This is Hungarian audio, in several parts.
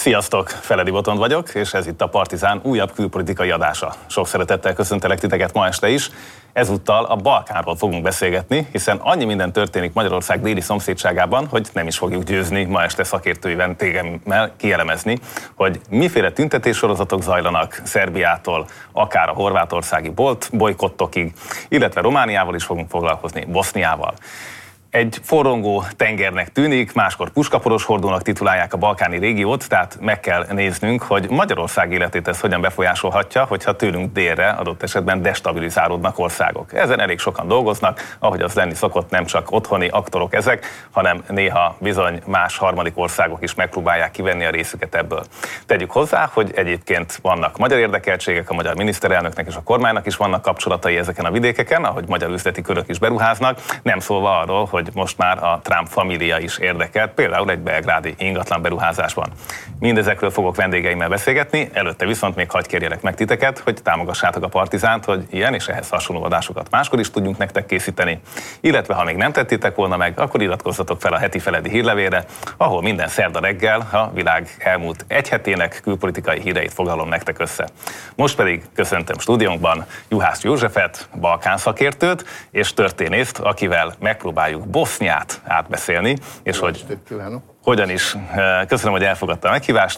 Sziasztok, Feledi Botond vagyok, és ez itt a Partizán újabb külpolitikai adása. Sok szeretettel köszöntelek titeket ma este is. Ezúttal a Balkánról fogunk beszélgetni, hiszen annyi minden történik Magyarország déli szomszédságában, hogy nem is fogjuk győzni ma este szakértői vendégemmel kielemezni, hogy miféle tüntetéssorozatok zajlanak Szerbiától, akár a horvátországi bojkottokig, illetve Romániával is fogunk foglalkozni, Boszniával. Egy forrongó tengernek tűnik, máskor puskaporos hordónak titulálják a balkáni régiót, tehát meg kell néznünk, hogy Magyarország életét ez hogyan befolyásolhatja, hogyha tőlünk délre adott esetben destabilizálódnak országok. Ezen elég sokan dolgoznak, ahogy az lenni szokott, nem csak otthoni aktorok ezek, hanem néha bizony más harmadik országok is megpróbálják kivenni a részüket ebből. Tegyük hozzá, hogy egyébként vannak magyar érdekeltségek, a magyar miniszterelnöknek és a kormánynak is vannak kapcsolatai ezeken a vidékeken, ahogy magyar üzleti körök is beruháznak, nem szólva arról, hogy most már a Trump família is érdekelt, például egy belgrádi ingatlan beruházásban. Mindezekről fogok vendégeimmel beszélgetni, előtte viszont még hadd kérjelek meg titeket, hogy támogassátok a Partizánt, hogy ilyen és ehhez hasonló adásokat máskor is tudjunk nektek készíteni. Illetve ha még nem tettétek volna meg, akkor iratkozzatok fel a heti Feledi hírlevélre, ahol minden szerda reggel a világ elmúlt egy hetének külpolitikai híreit foglalom nektek össze. Most pedig köszöntöm stúdiónkban Juhász Józsefet, Balkán szakértőt és történészt, akivel megpróbáljuk Boszniát átbeszélni, és hogy hogyan is. Köszönöm, hogy elfogadta a meghívást,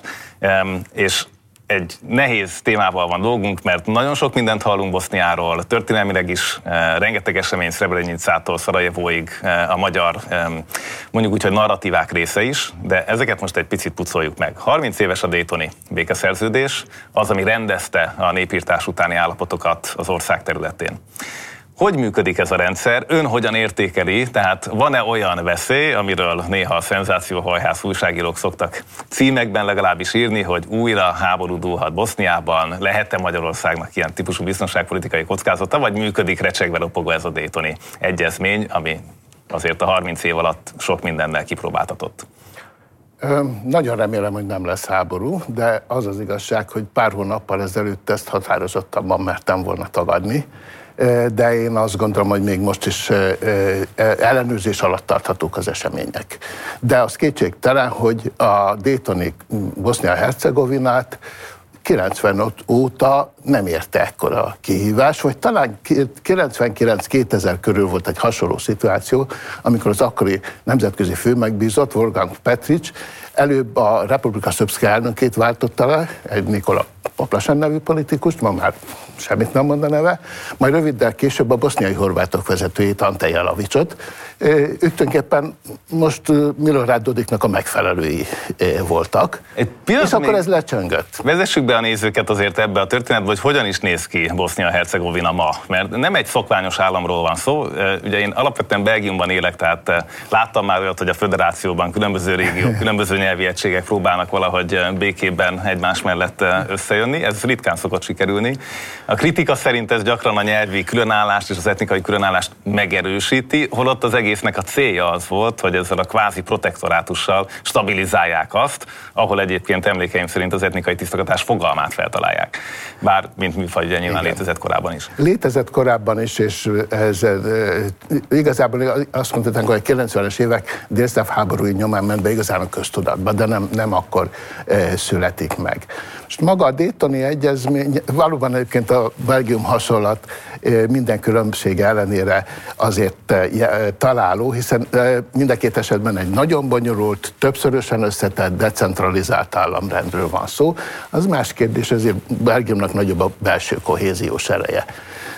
és egy nehéz témával van dolgunk, mert nagyon sok mindent hallunk Boszniáról, történelmileg is rengeteg esemény Srebrenicától Szarajevóig a magyar, mondjuk úgy, hogy narratívák része is, de ezeket most egy picit pucoljuk meg. 30 éves a daytoni békeszerződés, az, ami rendezte a népirtás utáni állapotokat az ország területén. Hogy működik ez a rendszer? Ön hogyan értékeli? Tehát van-e olyan veszély, amiről néha a szenzációhajhász újságírók szoktak címekben legalábbis írni, hogy újra háború dúlhat Boszniában? Lehet-e Magyarországnak ilyen típusú biztonságpolitikai kockázata, vagy működik recsegve ropogó ez a daytoni egyezmény, ami azért a 30 év alatt sok mindennel kipróbáltatott? Nagyon remélem, hogy nem lesz háború, de az az igazság, hogy pár hónappal ezelőtt ezt határozottabban mertem volna tagadni. De én azt gondolom, hogy még most is ellenőrzés alatt tarthatók az események. De az kétségtelen, hogy a daytoni Bosznia-Hercegovinát 95 óta nem érte ekkora kihívás, vagy talán 99-2000 körül volt egy hasonló szituáció, amikor az akkori nemzetközi főmegbízott, Wolfgang Petric, előbb a Republika Srpska elnökét váltotta le, egy Nikola Poplasen nevű politikust, ma már semmit nem mond a neve, majd röviddel később a boszniai horvátok vezetőjét, Ante Jelavicsot. Ők tulajdonképpen most Milorad Dodiknak a megfelelői voltak, és akkor ez lecsöngött. Vezessük be a nézőket azért ebbe a történetbe, hogy hogyan is néz ki Bosznia-Hercegovina ma, mert nem egy szokványos államról van szó. Ugye én alapvetően Belgiumban élek, tehát láttam már olyat, hogy a föderációban különböző régiók, különböző nyelvi egységek próbálnak valahogy békében egymás mellett összejönni. Ez ritkán szokott sikerülni. A kritika szerint ez gyakran a nyelvi különállást és az etnikai különállást megerősíti, holott az egésznek a célja az volt, hogy ezzel a kvázi protektorátussal stabilizálják azt, ahol egyébként emlékeim szerint az etnikai tisztogatás fogalmát feltalálják. Bár, mint műfaj, ugye nyilván létezett korábban is. Létezett korábban is, és ez, igazából azt mondhatnánk, hogy a 90-es évek délszláv háborúi nyomán ment be igazán a köztudatba, de nem akkor születik meg. Most maga a daytoni egyezmény, valóban egyébként a Belgium hasonlat minden különbség ellenére azért találó, hiszen mind a két esetben egy nagyon bonyolult, többszörösen összetett, decentralizált államrendről van szó. Az más kérdés, ezért Belgiumnak nagyobb a belső kohéziós ereje.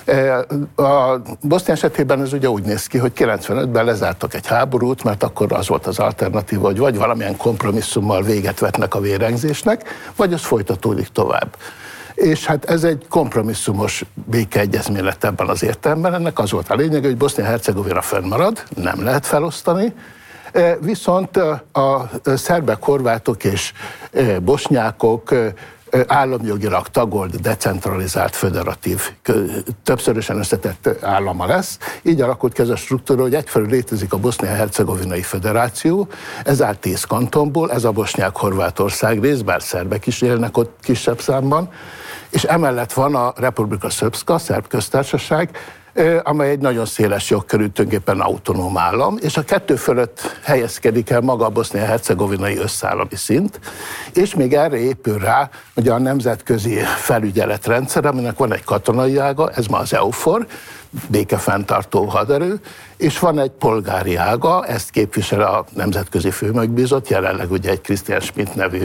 A Bosznia esetében ez ugye úgy néz ki, hogy 95-ben lezártak egy háborút, mert akkor az volt az alternatíva, hogy vagy valamilyen kompromisszummal véget vetnek a vérengzésnek, vagy az folytatódik tovább. És hát ez egy kompromisszumos békeegyezmény lett ebben az értelemben. Ennek az volt a lényeg, hogy Bosznia-Hercegovina fönnmarad, nem lehet felosztani, viszont a szerbek, horvátok és bosnyákok államjogilag tagolt, decentralizált, föderatív, többszörösen összetett állama lesz. Így alakult ki ez a struktúra, hogy egyfelől létezik a Bosznia-Hercegovinai Föderáció, ez áll 10 kantonból, ez a Bosnyák-Horvátország rész, bár szerbek is élnek ott kisebb számban, és emellett van a Republika Srpska, szerb köztársaság, amely egy nagyon széles jogkörű, tulajdonképpen autonóm állam, és a kettő fölött helyezkedik el maga a bosznia-hercegovinai összeállami szint, és még erre épül rá ugye a nemzetközi felügyeletrendszer, aminek van egy katonai ága, ez ma az EUFOR, békefenntartó haderő, és van egy polgári ága, ezt képvisel a nemzetközi főmegbízott, jelenleg ugye egy Christian Schmidt nevű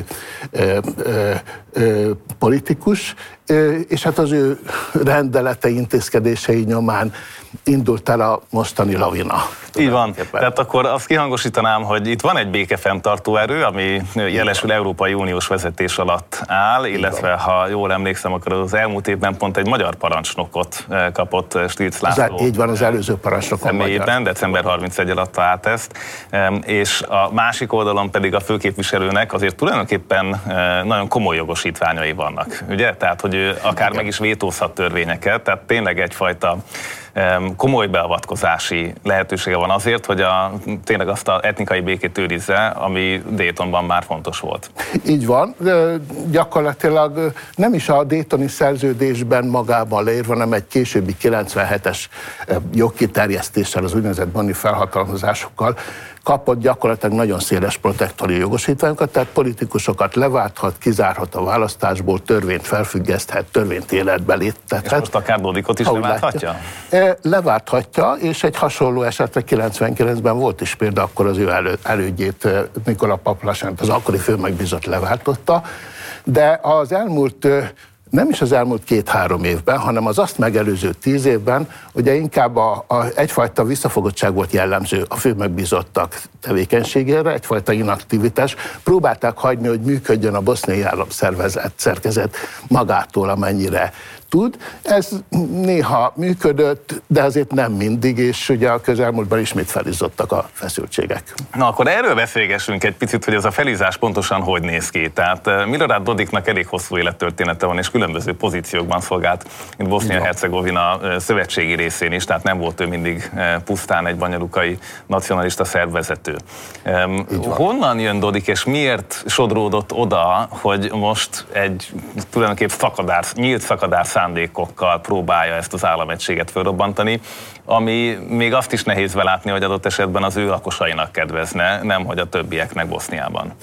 politikus, és hát az ő rendelete, intézkedései nyomán indult el a mostani lavina. Így van. Tehát akkor azt kihangosítanám, hogy itt van egy békefenntartó erő, ami jelesül Európai Uniós vezetés alatt áll, illetve ha jól emlékszem, akkor az elmúlt évben pont egy magyar parancsnokot kapott Stilc László. Így van, az előző parancsnokon magyar. December 31 alatt át ezt, és a másik oldalon pedig a főképviselőnek azért tulajdonképpen nagyon komoly jogosítványai vannak, ugye? Tehát, hogy ő akár meg is vétózhat törvényeket, tehát tényleg egyfajta komoly beavatkozási lehetősége van azért, hogy tényleg azt az etnikai békét őrizze, ami Daytonban már fontos volt. Így van, gyakorlatilag nem is a Daytoni szerződésben magában leírva, hanem egy későbbi 97-es jogkiterjesztéssel, az úgynevezett Bonni felhatalmazásokkal kapott gyakorlatilag nagyon széles protektori jogosítványokat, tehát politikusokat leválthat, kizárhat a választásból, törvényt felfüggeszthet, törvényt életbe léptethet. És most akár Dodikot is leválthatja? Leválthatja, és egy hasonló esetre 99-ben volt is például, akkor az ő elődjét, Nikola Papalasent, az akkori főmegbízott leváltotta, de az elmúlt nem is az elmúlt 2-3 évben, hanem az azt megelőző 10 évben, ugye inkább egyfajta visszafogottság volt jellemző a főmegbízottak tevékenységére, egyfajta inaktivitás. Próbálták hagyni, hogy működjön a boszniai szerkezet magától, amennyire tud. Ez néha működött, de azért nem mindig, és ugye a közelmúltban ismét felizzottak a feszültségek. Na akkor erről beszélgessünk egy picit, hogy ez a felizás pontosan hogy néz ki. Tehát Milorad Dodiknak elég hosszú élettörténete van, és különböző pozíciókban szolgált, mint Bosznia-Hercegovina szövetségi részén is, tehát nem volt ő mindig pusztán egy banyalukai nacionalista szervvezető. Honnan jön Dodik, és miért sodródott oda, hogy most egy tulajdonképp nyílt szakadár szándékokkal próbálja ezt az államegységet fölrobbantani, ami még azt is nehéz belátni, hogy adott esetben az ő lakosainak kedvezne, nem hogy a többieknek Boszniában.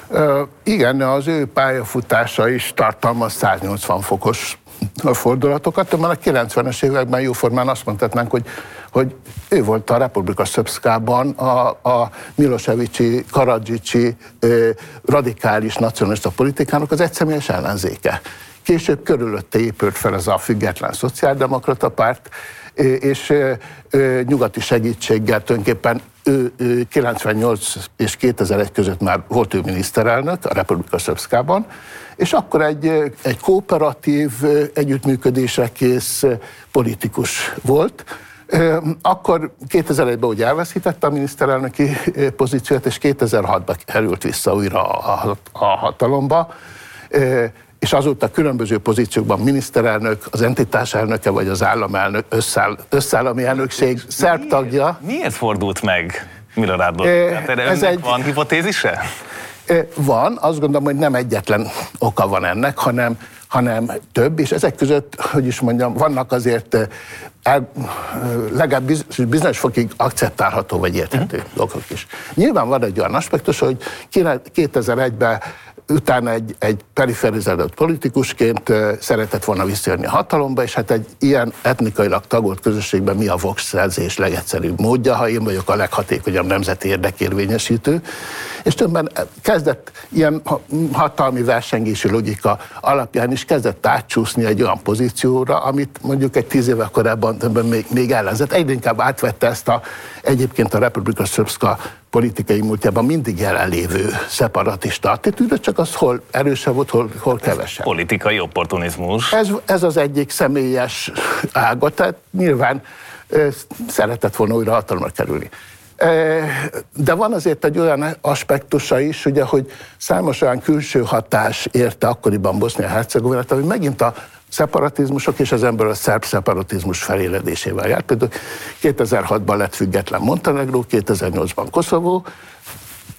Igen, az ő pályafutása is tartalmaz 180 fokos fordulatokat, de már a 90-es években jóformán azt mondhatnánk, hogy ő volt a Republika Srpskában a Miloševići, Karadžići radikális nacionalista politikának az egyszemélyes ellenzéke. Később körülötte épült fel ez a független szociáldemokrata párt, és nyugati segítséggel tulajdonképpen ő 98 és 2001 között már volt ő miniszterelnök a Republika Srpskában, és akkor egy kooperatív, együttműködésre kész politikus volt. Akkor 2001-ben úgy elveszítette a miniszterelnöki pozíciót, és 2006-ban került vissza újra a hatalomba, és azóta különböző pozíciókban miniszterelnök, az entitás elnöke, vagy az államelnök, összeállami elnökség szerb tagja. Miért fordult meg Milorad Dodik? Van hipotézise? Van, azt gondolom, hogy nem egyetlen oka van ennek, hanem több, és ezek között, hogy is mondjam, vannak azért legalább bizonyos fokig akceptálható vagy érthető dolgok is. Nyilván van egy olyan aspektus, hogy 2001-ben utána egy periferizált politikusként szeretett volna visszajönni a hatalomba, és hát egy ilyen etnikailag tagolt közösségben mi a voksszerzés legegyszerűbb módja, ha én vagyok a leghatékonyabb nemzeti érdekérvényesítő. És többen kezdett ilyen hatalmi versengési logika alapján is kezdett átcsúszni egy olyan pozícióra, amit mondjuk egy 10 évvel korábban még ellenzett. Egyre inkább átvette ezt egyébként a Republika Srpska politikai múltjában mindig jelenlévő szeparatista attitűdöt, csak az hol erősebb volt, hol kevesebb. Politikai opportunizmus. Ez az egyik személyes ága, tehát nyilván szeretett volna újra hatalomra kerülni. De van azért egy olyan aspektusa is, ugye, hogy számos olyan külső hatás érte akkoriban Bosznia-Hercegovinát, ami megint a szeparatizmusok és az emberről a szerb szeparatizmus feléledésével járt. Például 2006-ban lett független Montenegró, 2008-ban Koszovó,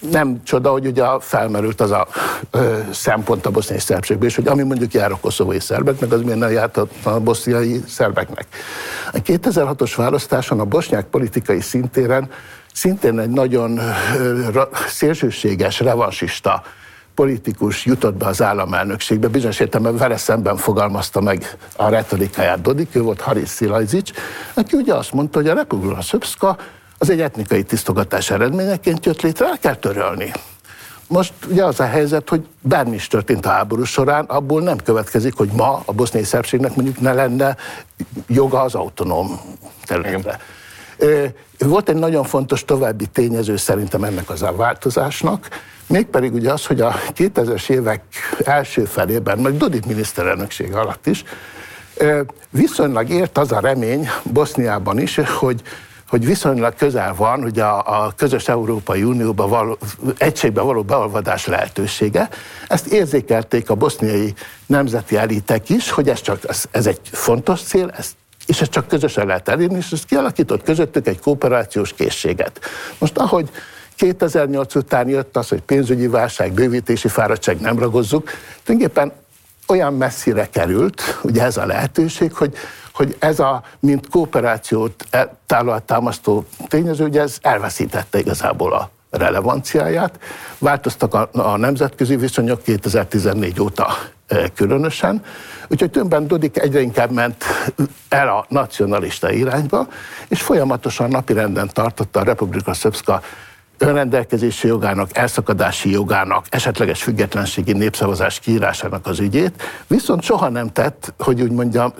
nem csoda, hogy ugye felmerült az a szempont a boszniai szerbségben, és hogy ami mondjuk jár a koszovói szerbeknek, az miért nem járt a boszniai szerbeknek. A 2006-os választáson a bosnyák politikai szintéren szintén egy nagyon szélsőséges, revansista politikus jutott be az államelnökségbe, bizonyos értelemben vele szemben fogalmazta meg a retorikáját Dodik, ő volt Haris Szilajzics, aki ugye azt mondta, hogy a Republika Srpska az egy etnikai tisztogatás eredményeként jött létre, el kell törölni. Most ugye az a helyzet, hogy bármi is történt a háború során, abból nem következik, hogy ma a boszniai szerbségnek mondjuk ne lenne joga az autonóm területre. Volt egy nagyon fontos további tényező szerintem ennek az a változásnak, mégpedig ugye az, hogy a 2000-es évek első felében, meg Dodik miniszterelnökség alatt is, viszonylag ért az a remény Boszniában is, hogy viszonylag közel van ugye a közös Európai Unióba egységbe való beolvadás lehetősége. Ezt érzékelték a boszniai nemzeti elitek is, hogy ez egy fontos cél, és ezt csak közösen lehet elérni, és ez kialakított közöttük egy kooperációs készséget. Most ahogy 2008 után jött az, hogy pénzügyi válság, bővítési fáradtság, nem ragozzuk, tulajdonképpen olyan messzire került, ugye ez a lehetőség, hogy ez a, mint kooperációt támasztó tényező, ugye ez elveszítette igazából a relevanciáját. Változtak a nemzetközi viszonyok 2014 óta különösen, úgyhogy többen Dodik egyre inkább ment el a nacionalista irányba, és folyamatosan napirenden tartotta a Republika Srpska önrendelkezési jogának, elszakadási jogának, esetleges függetlenségi népszavazás kiírásának az ügyét, viszont soha nem tett, hogy úgy mondjam,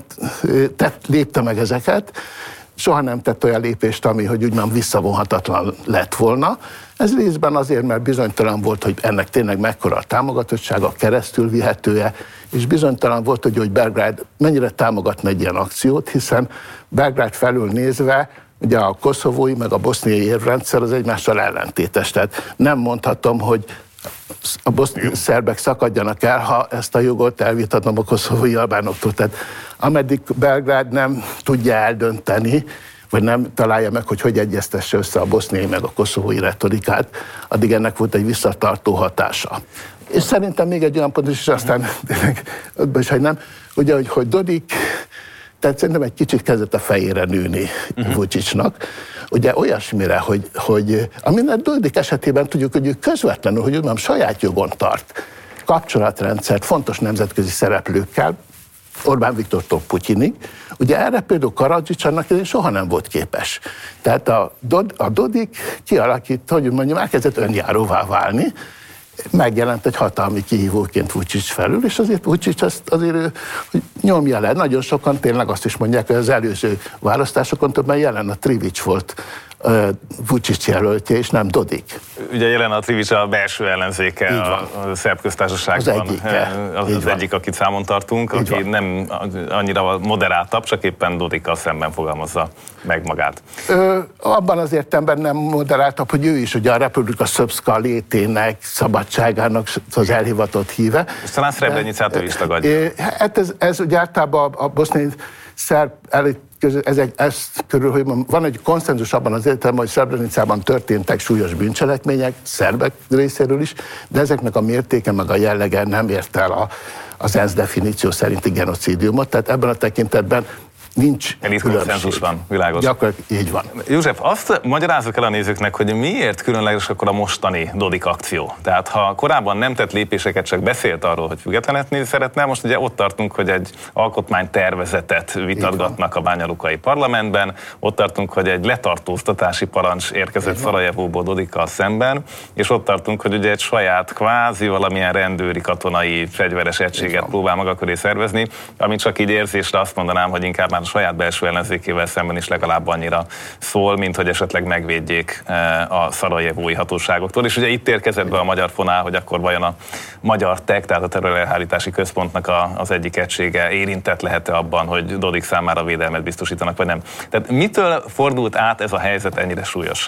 lépte meg ezeket, soha nem tett olyan lépést, ami, hogy úgymond visszavonhatatlan lett volna. Ez részben azért, mert bizonytalan volt, hogy ennek tényleg mekkora a támogatottsága, keresztül vihetője, és bizonytalan volt, hogy Belgrád mennyire támogatna egy ilyen akciót, hiszen Belgrád felül nézve ugye a koszovói meg a boszniai érvrendszer az egymással ellentétes. Tehát nem mondhatom, hogy a boszniai szerbek szakadjanak el, ha ezt a jogot elvitatom a koszovói albánoktól. Tehát ameddig Belgrád nem tudja eldönteni, vagy nem találja meg, hogy egyeztesse össze a boszniai meg a koszovói retorikát, addig ennek volt egy visszatartó hatása. És szerintem még egy olyan pont is, és aztán hogy nem, ugye, hogy Dodik, tehát szerintem egy kicsit kezdett a fejére nőni Vučićnak. Ugye olyasmire, hogy aminek Dodik esetében tudjuk, hogy ő közvetlenül, hogy úgymond saját jogon tart kapcsolatrendszert fontos nemzetközi szereplőkkel, Orbán Viktortól Putyinig. Ugye erre például Karadzsics annak soha nem volt képes. Tehát a Dodik kialakít, hogy mondjam, elkezdett önjáróvá válni, megjelent egy hatalmi kihívóként Vučić felül, és azért Vučić azért hogy nyomja le. Nagyon sokan tényleg azt is mondják, hogy az előző választásokon többen Jelena Trivić volt Vučić jelöltje, és nem Dodik. Ugye Jelena Trivić a belső ellenzéke a szerb köztársaságban. Az egyik, akit számon tartunk, aki nem annyira moderáltabb, csak éppen Dodikkal szemben fogalmazza meg magát. Abban az értelemben nem moderáltabb, hogy ő is ugye a Republika Srpska létének, szabadságának az elhivatott híve. És talán Srebrenicát ő is tagadja. Hát ez ugye általában a boszniai szerb elit ez körül, hogy van egy konszenzus abban az értelemben, hogy Srebrenicában történtek súlyos bűncselekmények, szerbek részéről is, de ezeknek a mértéke meg a jellege nem ért el az ENSZ definíció szerinti genocidiumot, tehát ebben a tekintetben nincs konszenzus van, világos. Gyakorlatilag így van. József, azt magyarázzuk el a nézőknek, hogy miért különleges akkor a mostani Dodik akció. Tehát ha korábban nem tett lépéseket, csak beszélt arról, hogy függetlenedni szeretne, most ugye ott tartunk, hogy egy alkotmánytervezetet vitatgatnak a bányalukai parlamentben, ott tartunk, hogy egy letartóztatási parancs érkezett Szarajevóból Dodikkal szemben, és ott tartunk, hogy ugye egy saját kvázi valamilyen rendőri katonai fegyveres egységet próbál maga köré szervezni, amit csak így érzésre azt mondanám, hogy inkább már a saját belső ellenzékével szemben is legalább annyira szól, mint hogy esetleg megvédjék a szarajevói hatóságoktól. És ugye itt érkezett be a magyar fonál, hogy akkor vajon a Magyar TEK, tehát a terrorelhárítási központnak az egyik egysége érintett lehet-e abban, hogy Dodik számára védelmet biztosítanak, vagy nem. Tehát mitől fordult át ez a helyzet ennyire súlyossá?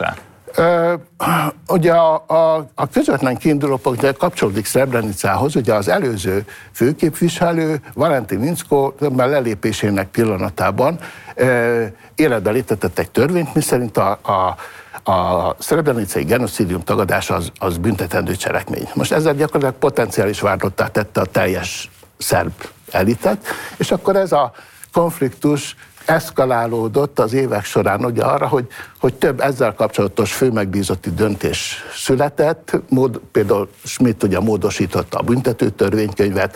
Ugye a közvetlen kiindulópont kapcsolódik Srebrenicához, ugye az előző főképviselő Valentin Inzko lelépésének pillanatában életbe léptetett egy törvényt, miszerint a szrebrenicai genocidium tagadása az büntetendő cselekmény. Most ezzel gyakorlatilag potenciális vádlottá tette a teljes szerb elitet, és akkor ez a konfliktus eszkalálódott az évek során ugye arra, hogy több ezzel kapcsolatos főmegbízotti döntés született, például Schmidt ugye módosította a büntetőtörvénykönyvet,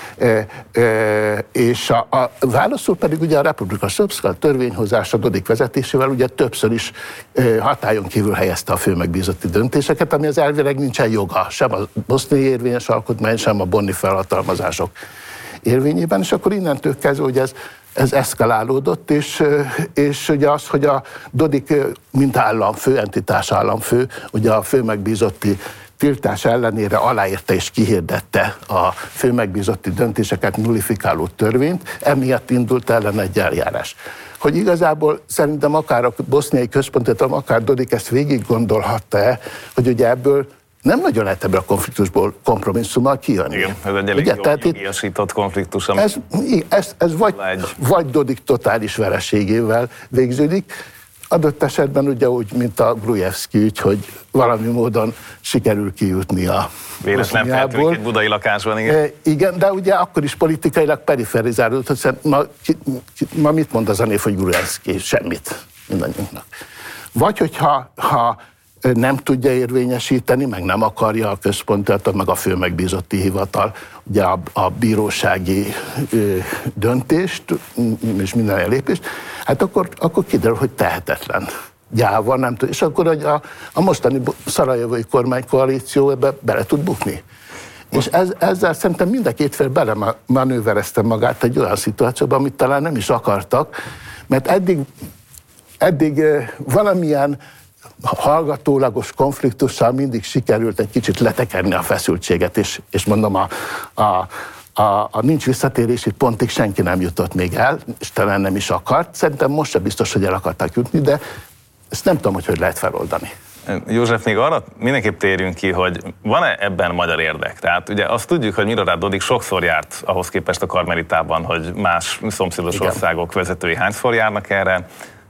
és a válaszul pedig ugye a Republika Srpska törvényhozása Dodik vezetésével ugye többször is hatályon kívül helyezte a főmegbízotti döntéseket, ami az elvileg nincsen joga, sem a boszniai érvényes alkotmány, sem a bonni felhatalmazások érvényében, és akkor innentől kezdve, hogy ez eszkalálódott, és ugye az, hogy a Dodik mint államfő, entitás államfő, ugye a főmegbízotti tiltás ellenére aláírta és kihirdette a főmegbízotti döntéseket nullifikáló törvényt, emiatt indult ellen egy eljárás. Hogy igazából szerintem akár a boszniai központot, akár Dodik ezt végig gondolhatta-e, hogy ugye ebből nem nagyon lehet ebből a konfliktusból kompromisszummal kijönni. Igen, ez egy elég jogiasított konfliktus. Ez vagy Dodik totális vereségével végződik, adott esetben ugye úgy, mint a Gruevski ügy, hogy valami módon sikerül kijutni a véletlen feltűnik egy budai lakásban, igen. Igen, de ugye akkor is politikailag periferizálódott, hiszen ma mit mond az a név, hogy Gruevski? Semmit mindannyiunknak. Vagy hogyha nem tudja érvényesíteni, meg nem akarja a központot, meg a főmegbízotti hivatal, ugye a bírósági döntést és minden lépést, hát akkor kiderül, hogy tehetetlen. Gyáva, nem tud. És akkor a mostani szarajevói kormánykoalíció ebbe bele tud bukni. És ezzel szerintem mind a két fél belemanőverezte magát egy olyan szituációban, amit talán nem is akartak, mert eddig valamilyen hallgatólagos konfliktussal mindig sikerült egy kicsit letekerni a feszültséget, és mondom, a nincs visszatérési pontig senki nem jutott még el, és talán nem is akart. Szerintem most sem biztos, hogy el akartak jutni, de ezt nem tudom, hogy lehet feloldani. József, még arra mindenképp térjünk ki, hogy van-e ebben magyar érdek? Tehát ugye azt tudjuk, hogy Milorad Dodik sokszor járt ahhoz képest a Karmelitában, hogy más szomszédos országok vezetői hányszor járnak erre.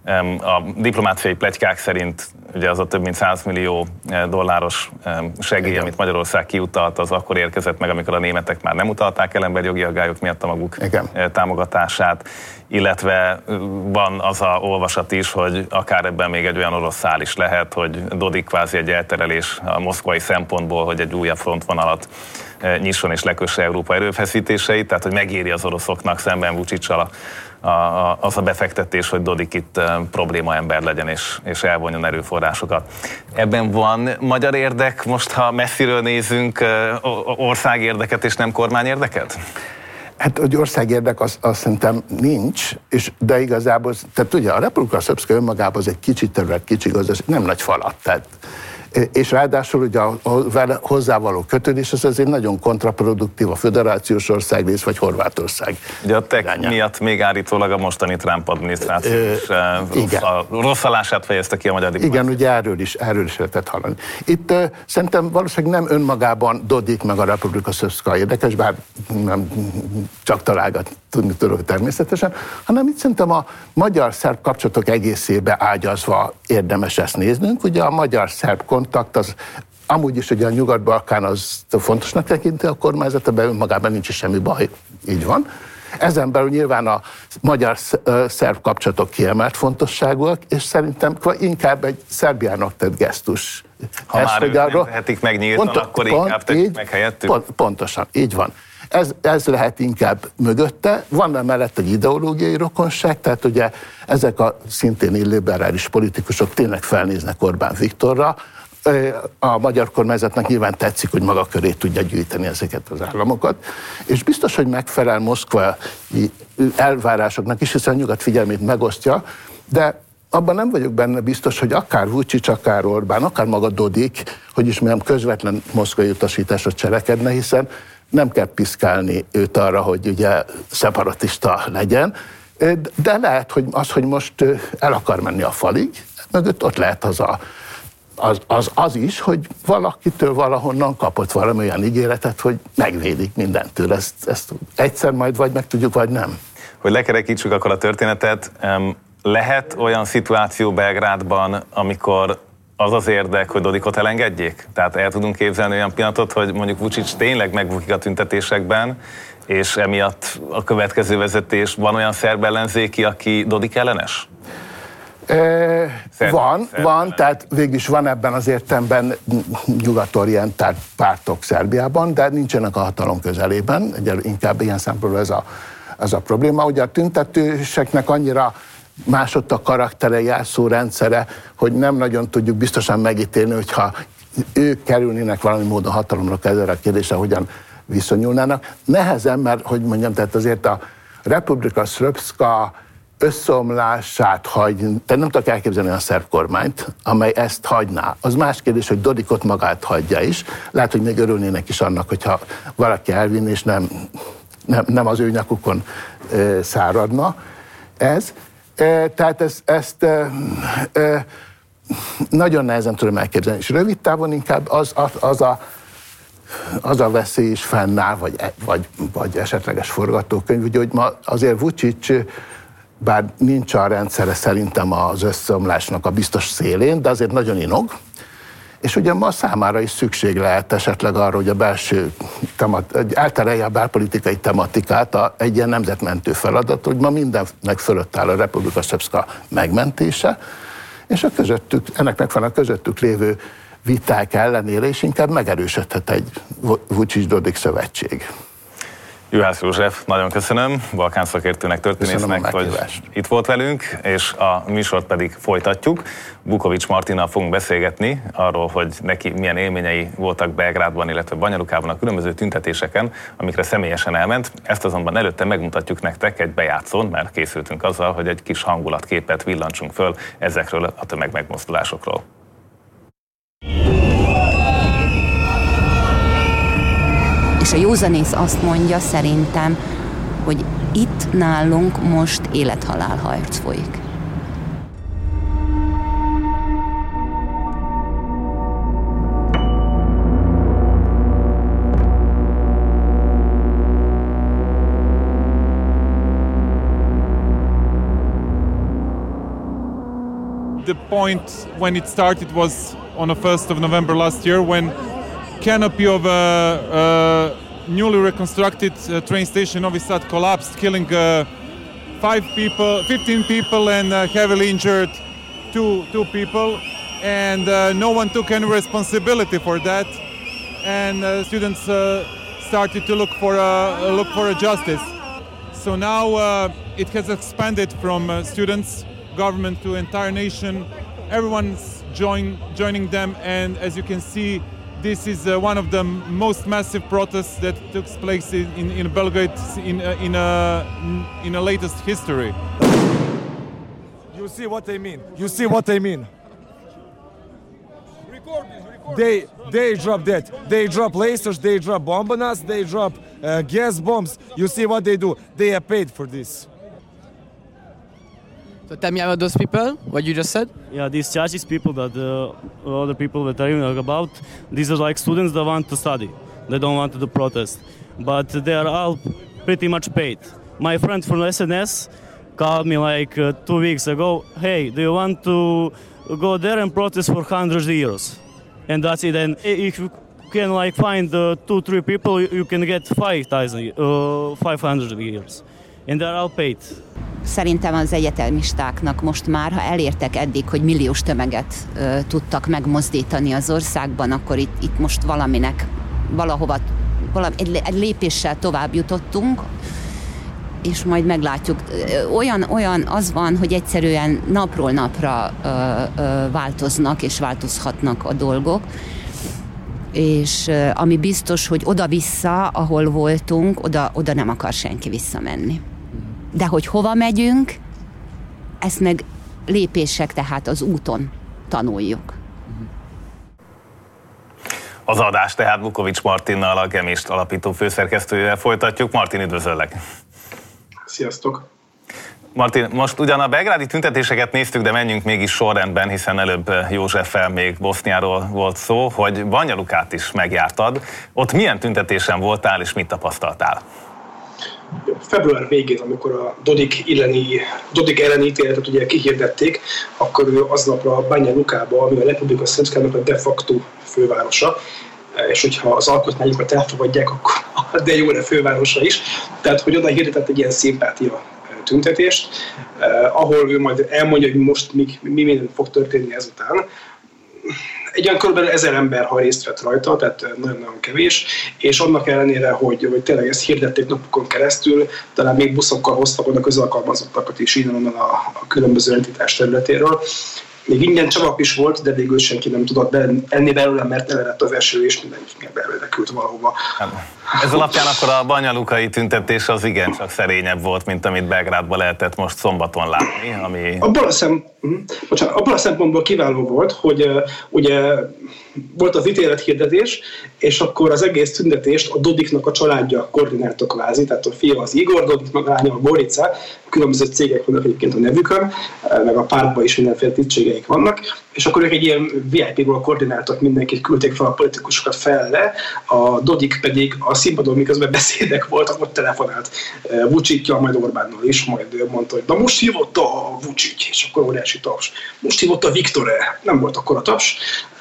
A diplomáciai pletykák szerint ugye az a több mint 100 millió dolláros segély, amit Magyarország kiutalt, az akkor érkezett meg, amikor a németek már nem utalták el emberjogi aggályok miatt a maguk támogatását, illetve van az a olvasat is, hogy akár ebben még egy olyan orosz szál is lehet, hogy Dodik kvázi egy elterelés a moszkvai szempontból, hogy egy újabb frontvonalat nyisson és lekösse Európa erőfeszítéseit, tehát hogy megéri az oroszoknak szemben Vučićsal az a befektetés, hogy Dodik itt probléma ember legyen és elvonjon erőforrásokat. Ebben van magyar érdek, most ha messziről nézünk, országérdeket és nem kormányérdeket? Hát, hogy országérdek, azt szerintem nincs, de igazából, tehát ugye a Republika Srpska önmagában az egy kicsi terület, kicsi gazdaság, nem nagy falat, tehát és ráadásul ugye a hozzávaló kötődés az azért nagyon kontraproduktív a föderációs országrész vagy Horvátország. Ugye a tech miatt még állítólag a mostani Trump adminisztráció is rosszalását fejezte ki a magyar diplomácia. Igen, ugye erről is lehetett hallani. Itt szerintem valószínűleg nem önmagában Dodik meg a Republika Srpska érdekes, bár nem csak találgatni tudok természetesen, hanem itt szerintem a magyar-szerb kapcsolatok egészébe ágyazva érdemes ezt néznünk. Ugye a magyar-szerb kontakt az amúgy is ugye a Nyugat-Balkán az fontosnak tekinti a kormányzata, de önmagában nincs semmi baj, így van. Ezen belül nyilván a magyar-szerb kapcsolatok kiemelt fontosságúak, és szerintem inkább egy Szerbiának tett gesztus. Ha ezt, már ők nem tehetik meg nyíltan, akkor inkább tehetik meg helyettük? Pontosan, így van. Ez lehet inkább mögötte. Van emellett egy ideológiai rokonság, tehát ugye ezek a szintén illiberális politikusok tényleg felnéznek Orbán Viktorra. A magyar kormányzatnak nyilván tetszik, hogy maga köré tudja gyűjteni ezeket az államokat, és biztos, hogy megfelel Moszkva elvárásoknak is, hiszen a nyugat figyelmét megosztja, de abban nem vagyok benne biztos, hogy akár Vučić, akár Orbán, akár maga Dodik, hogy is mondjam, közvetlen moszkvai utasításra cselekedne, hiszen nem kell piszkálni őt arra, hogy ugye szeparatista legyen, de lehet, hogy az, hogy most el akar menni a falig, mögött ott lehet az a az is, hogy valakitől valahonnan kapott valami olyan ígéretet, hogy megvédik mindentől. Ezt egyszer majd vagy meg tudjuk, vagy nem. Hogy lekerekítsük akkor a történetet, lehet olyan szituáció Belgrádban, amikor az az érdek, hogy Dodikot elengedjék? Tehát el tudunk képzelni olyan pillanatot, hogy mondjuk Vučić tényleg megbukik a tüntetésekben, és emiatt a következő vezetés van olyan szerb ellenzéki, aki Dodik ellenes? Van, tehát végülis van ebben az értelemben nyugatorientált pártok Szerbiában, de nincsenek a hatalom közelében, inkább ilyen szempontból ez a probléma. Ugye a tüntetőseknek annyira másott a karaktere, jelszórendszere, hogy nem nagyon tudjuk biztosan megítélni, hogyha ők kerülnének valami módon hatalomra ezzel a kérdésre, hogyan viszonyulnának. Nehezen, mert hogy mondjam, tehát azért a Republika Srpska összeomlását hagyni, tehát nem tudok elképzelni a szerb kormányt, amely ezt hagyná. Az más kérdés, hogy Dodikot magát hagyja is. Lehet, hogy még örülnének is annak, hogyha valaki elvinni, és nem az ő nyakukon száradna ez. Tehát ezt nagyon nehezen tudom elképzelni. És rövid távon inkább az a veszély is fennáll, vagy esetleges forgatókönyv, hogy ma azért Vučić, bár nincs a rendszere szerintem az összeomlásnak a biztos szélén, de azért nagyon inog, és ugye ma számára is szükség lehet esetleg arra, hogy a belső elterelje a belpolitikai tematikát, egy ilyen nemzetmentő feladat, hogy ma mindennek fölött áll a Republika Srpska megmentése, és ennek megfelelően a közöttük lévő viták ellenére is inkább megerősödhet egy Vučić-Dodik szövetség. Juhász József, nagyon köszönöm, Balkán szakértőnek, történésznek, hogy itt volt velünk, és a műsort pedig folytatjuk. Vukovics Martinnal fogunk beszélgetni arról, hogy neki milyen élményei voltak Belgrádban, illetve Banja-Lukában a különböző tüntetéseken, amikre személyesen elment. Ezt azonban előtte megmutatjuk nektek egy bejátszón, mert készültünk azzal, hogy egy kis hangulatképet villantsunk föl ezekről a tömegmegmozdulásokról. És a józanész azt mondja szerintem, hogy itt nálunk most élet-halál harc folyik. The point when it started was on the 1st of November last year, when canopy of a newly reconstructed train station Novi Sad collapsed, killing 15 people and heavily injured two people, and no one took any responsibility for that, and students started to look for a justice. So now it has expanded from students, government to entire nation. Everyone's joining them, and as you can see, this is one of the most massive protests that took place in Belgrade in a latest history. You see what I mean? You see what I mean? They drop that. They drop lasers, they drop bombonas, they drop gas bombs. You see what they do? They are paid for this. So tell me about those people, what you just said? Yeah, these Chachis people that all the people that are about, these are like students that want to study. They don't want to protest. But they are all pretty much paid. My friend from SNS called me like 2 weeks ago, hey, do you want to go there and protest for 100 euros? And that's it. And if you can like find 2-3 people, you can get 500 euros. And they're all paid. Szerintem az egyetemistáknak most már, ha elértek eddig, hogy milliós tömeget tudtak megmozdítani az országban, akkor itt most egy lépéssel tovább jutottunk, és majd meglátjuk. Olyan az van, hogy egyszerűen napról napra változnak és változhatnak a dolgok, és ami biztos, hogy oda-vissza, ahol voltunk, oda nem akar senki visszamenni. De hogy hova megyünk, ezt meg lépések, tehát az úton tanuljuk. Az adást tehát Vukovics Martinnal, a Gemist alapító főszerkesztőjével folytatjuk. Martin, üdvözöllek! Sziasztok! Martin, most ugyan a belgrádi tüntetéseket néztük, de menjünk mégis sorrendben, hiszen előbb Józseffel még Boszniáról volt szó, hogy Banja Lukát is megjártad. Ott milyen tüntetésen voltál, és mit tapasztaltál? Február végén, amikor a Dodik elleni ítéletet ugye kihirdették, akkor ő aznapra Banja Lukába, ami a Republika Srpskának a de facto fővárosa, és hogyha az alkotmányokat elfogadják, akkor de jóra fővárosa is. Tehát, hogy oda hirdetett egy ilyen szimpátia tüntetést, ahol ő majd elmondja, hogy most mi minden fog történni ezután. Egy olyan kb. 1000 ember, ha részt vett rajta, tehát nagyon-nagyon kevés, és annak ellenére, hogy tényleg ezt hirdették napokon keresztül, talán még buszokkal hoztak oda közalkalmazottakat is innen a különböző entitás területéről. Még ingyen csavap is volt, de végül senki nem tudott enni belőle, mert elerett az eső, és mindenki belőlekült valahova. Ez alapján akkor a banjalukai tüntetés az igencsak szerényebb volt, mint amit Belgrádban lehetett most szombaton látni. Ami... Abban a szempontból kiváló volt, hogy ugye volt az ítélethirdetés, és akkor az egész tüntetést a Dodiknak a családja koordinálta kvázi, tehát a fia az Igor Dodik, a lánya a Borica, különböző cégek vannak egyébként a nevükön, meg a pártban is mindenféle tisztségeik vannak, és akkor ők egy ilyen VIP-ból koordináltak mindenkit, küldték fel a politikusokat fel, a Dodik pedig a színpadon, miközben beszédek voltak, ott telefonált Vučićjal, majd Orbánnal is, majd mondta, hogy na most hívott a Vučić, és akkor óriási taps. Most hívott a Viktore, nem volt akkor a taps.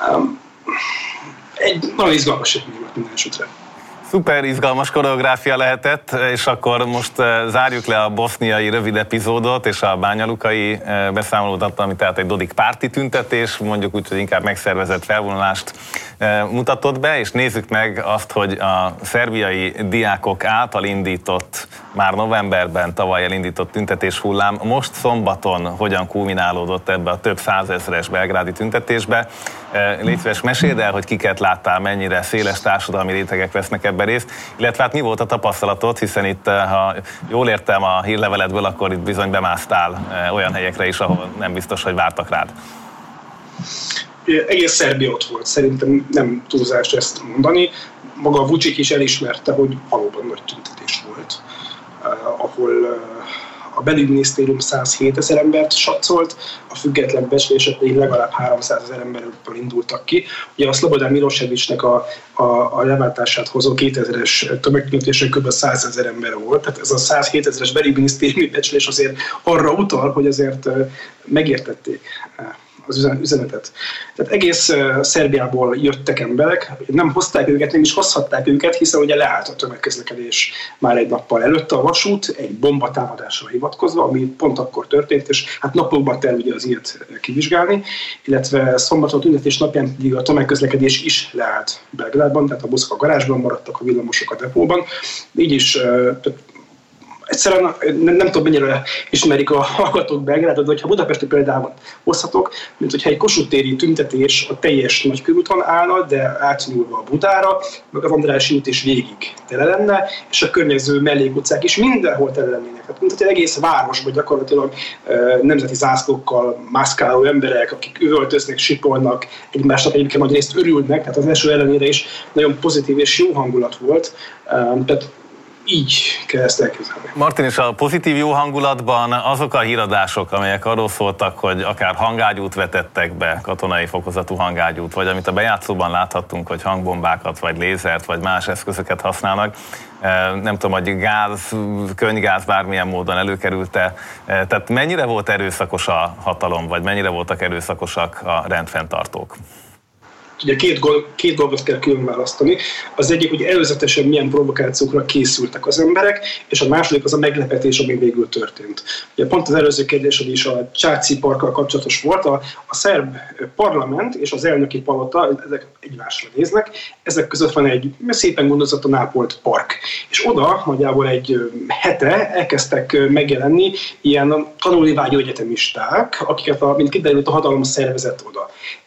Egy nagyon izgalmas esemény volt minden esetre. Szuper izgalmas koreográfia lehetett, és akkor most zárjuk le a boszniai rövid epizódot, és a bányalukai beszámolót, ami tehát egy Dodik párti tüntetés, mondjuk úgy, hogy inkább megszervezett felvonulást mutatott be, és nézzük meg azt, hogy a szerbiai diákok által indított, már novemberben tavaly elindított tüntetés hullám most szombaton hogyan kulminálódott ebbe a több százezres belgrádi tüntetésbe. Légy szíves, meséld el, hogy kiket láttál, mennyire széles társadalmi rétegek vesznek ebben részt, illetve hát mi volt a tapasztalatod, hiszen itt, ha jól értem a hírleveledből, akkor itt bizony bemásztál olyan helyekre is, ahol nem biztos, hogy vártak rád. Egész Szerbia ott volt, szerintem nem túlzás ezt mondani. Maga a Vučić is elismerte, hogy valóban nagy tüntetés volt, ahol a belügyminisztérium 107 000 embert satszolt, a független becslések pedig legalább 300 000 emberből indultak ki. Ugye a Slobodan Miloševićnek a leváltását hozó 2000-es tömegtüntetésen kb. 100 000 ember volt, tehát ez a 107 000-es belügyminisztériumi becslés azért arra utal, hogy azért megértették az üzenetet. Tehát egész Szerbiából jöttek emberek, nem hozták őket, nem is hozhatták őket, hiszen ugye leállt a tömegközlekedés már egy nappal előtte a vasút, egy bombatámadásra hivatkozva, ami pont akkor történt, és hát napokban kell ugye az ilyet kivizsgálni, illetve szombaton tüntetés napján pedig a tömegközlekedés is leállt Belgrádban, tehát a buszok a garázsban maradtak, a villamosok a depóban. Így is egyszerűen nem tudom, mennyire ismerik a hallgatók Belgrádot, de hogyha budapesti példában hozhatok, mint hogyha egy Kossuth-téri tüntetés a teljes Nagykörúton állna, de átnyúlva a Budára, meg az Andrássy út is végig tele lenne, és a környező mellékutcák is mindenhol tele lennének. Tehát mint egy egész városban gyakorlatilag nemzeti zászlókkal mászkáló emberek, akik üvöltöznek, sipolnak, egymásnak egyébként nagy részt örülnek, tehát az eső ellenére is nagyon pozitív és jó hangulat volt. Tehát így kell ezt elképzelni. Martin, és a pozitív jó hangulatban azok a híradások, amelyek arról szóltak, hogy akár hangágyút vetettek be, katonai fokozatú hangágyút, vagy amit a bejátszóban láthattunk, hogy hangbombákat, vagy lézert, vagy más eszközöket használnak, nem tudom, hogy gáz, könnygáz bármilyen módon előkerült-e. Tehát mennyire volt erőszakos a hatalom, vagy mennyire voltak erőszakosak a rendfenntartók? Ugye két dolgot kell külön választani. Az egyik, hogy előzetesen milyen provokációkra készültek az emberek, és a második az a meglepetés, ami végül történt. Ugye pont az előző kérdés, hogy is a Csáci parkkal kapcsolatos volt, a szerb parlament és az elnöki palota, ezek egymásra néznek, ezek között van egy szépen gondozott ápolt park. És oda nagyjából egy hete elkezdtek megjelenni ilyen tanulni vágyó egyetemisták, akiket, mint kiderült, a hatalom szervezett oda.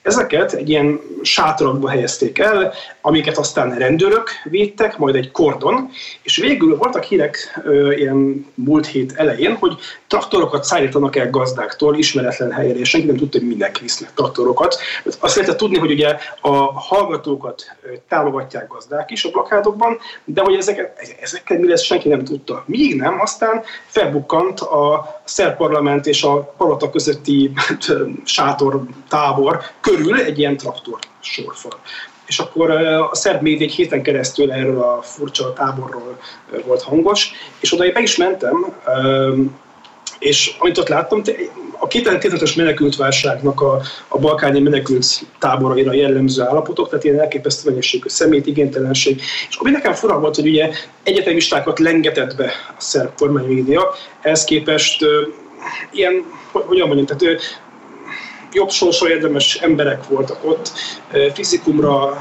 Ezeket egy ilyen sátorokba helyezték el, amiket aztán rendőrök védtek, majd egy kordon, és végül voltak hírek ilyen múlt hét elején, hogy traktorokat szállítanak el gazdáktól ismeretlen helyre, és senki nem tudta, hogy minek visznek traktorokat. Azt lehetett tudni, hogy ugye a hallgatókat támogatják gazdák is a blokádokban, de hogy ezekkel mi lesz, senki nem tudta. Míg nem, aztán felbukkant a szerb parlament és a palota közötti sátortábor körül egy ilyen traktor sorfal. És akkor a szerb média egy héten keresztül erről a furcsa táborról volt hangos, és oda én be is mentem, és amit ott láttam, a 2015-ös menekültválságnak a balkáni menekült táboraira jellemző állapotok, tehát ilyen elképesztő mennyiségű szemét, igénytelenség. És ami nekem fura volt, hogy ugye egyetemistákat lengetett be a szerb kormánymédia, ehhez képest ilyen, hogyan mondjam, tehát jobb sorsra érdemes emberek voltak ott, fizikumra,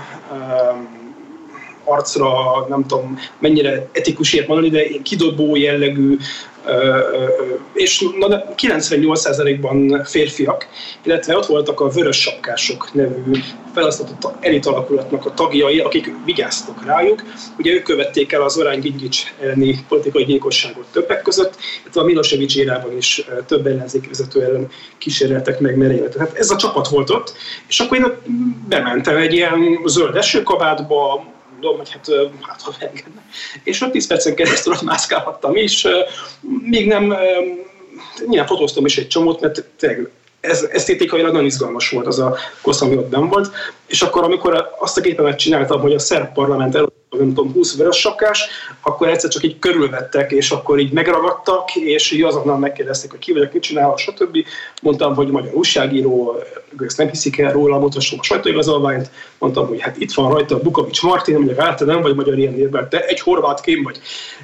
arcra, nem tudom mennyire etikus ilyet mondani, de kidobó jellegű, és 98%-ban férfiak, illetve ott voltak a vörös sapkások nevű felosztott elit alakulatnak a tagjai, akik vigyáztak rájuk. Ugye ők követték el az Orán Gingics elleni politikai gyilkosságot többek között, illetve a Milosevic érában is több ellenzéki vezető ellen kíséreltek meg merényletet. Hát ez a csapat volt ott, és akkor én bementem egy ilyen zöld esőkabátba, hogy hát ha engednek. És 10 percen keresztül ott mászkálhattam is, még nem, nyilván fotóztam is egy csomót, mert tényleg ez esztétikailag nagyon izgalmas volt az a kosz, ami ott benn volt. És akkor, amikor azt a képemet csináltam, hogy a szerb parlament előtt, nem tudom, 20 vörös sapkás, akkor egyszer csak így körülvettek, és akkor így megragadtak, és így azonnal megkérdezték, hogy ki vagyok, mit csinálok, stb. Mondtam, hogy magyar újságíró, ezt nem hiszik el róla, mutassam a sajtóigazolványt. Mondtam, hogy hát itt van rajta Bukovics Martin, mondjuk hát nem vagy magyar ilyen névben, te egy horvát kém vagy.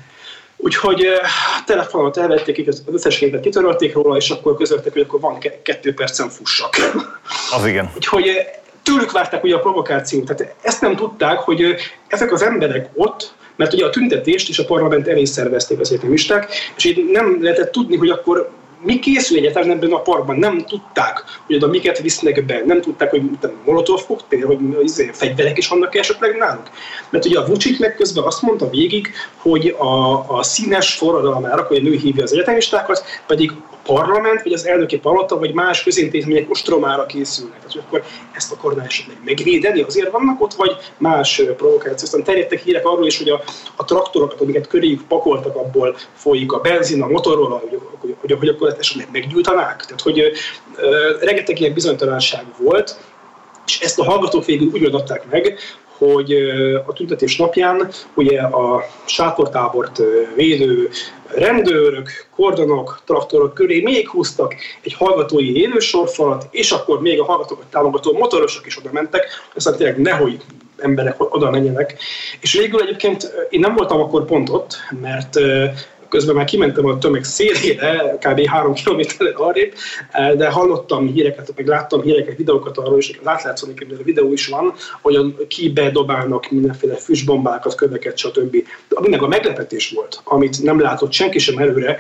Úgyhogy telefonon elvették, az összes képet kitörölték róla, és akkor közöltek, hogy akkor van 2 percen fussak. Az igen. Úgyhogy tőlük várták ugye a provokációt. Tehát ezt nem tudták, hogy ezek az emberek ott, mert ugye a tüntetést is a parlament elé szervezték az egyetemisták, és így nem lehetett tudni, hogy akkor mi készül egyáltalán ebben a parkban, nem tudták, hogy oda miket visznek be, nem tudták, hogy molotov koktél, hogy fegyverek is vannak esetleg náluk. Mert ugye a Vučić meg közben azt mondta végig, hogy a színes forradalmára, hogy a nő hívja az egyetemistákat, pedig a parlament, vagy az elnöki palota, vagy más közintézmények ostromára készülnek. Tehát akkor ezt akarná esetleg megvédeni, azért vannak ott, vagy más provokáció. Aztán terjedtek hírek arról is, hogy a traktorokat, amiket köréjük pakoltak, abból folyik a benzin, a motorról, hogy akkor ezt esetleg meggyújtanák. Tehát, hogy rengeteg ilyen bizonytalanság volt, és ezt a hallgatók végül úgy adatták meg, hogy a tüntetés napján ugye a sátortábort védő rendőrök, kordonok, traktorok köré még húztak egy hallgatói élősorfalat, és akkor még a hallgatókat támogató motorosok is oda mentek, aztán tényleg nehogy emberek oda menjenek. És végül egyébként én nem voltam akkor pont ott, mert közben már kimentem a tömeg szélére, kb. 3 kilométerre arrébb, de hallottam híreket, meg láttam híreket, videókat arról, és átlátszom, hogy a videó is van, hogy kibedobálnak mindenféle füstbombákat, köveket, stb. De ami meg a meglepetés volt, amit nem látott senki sem előre,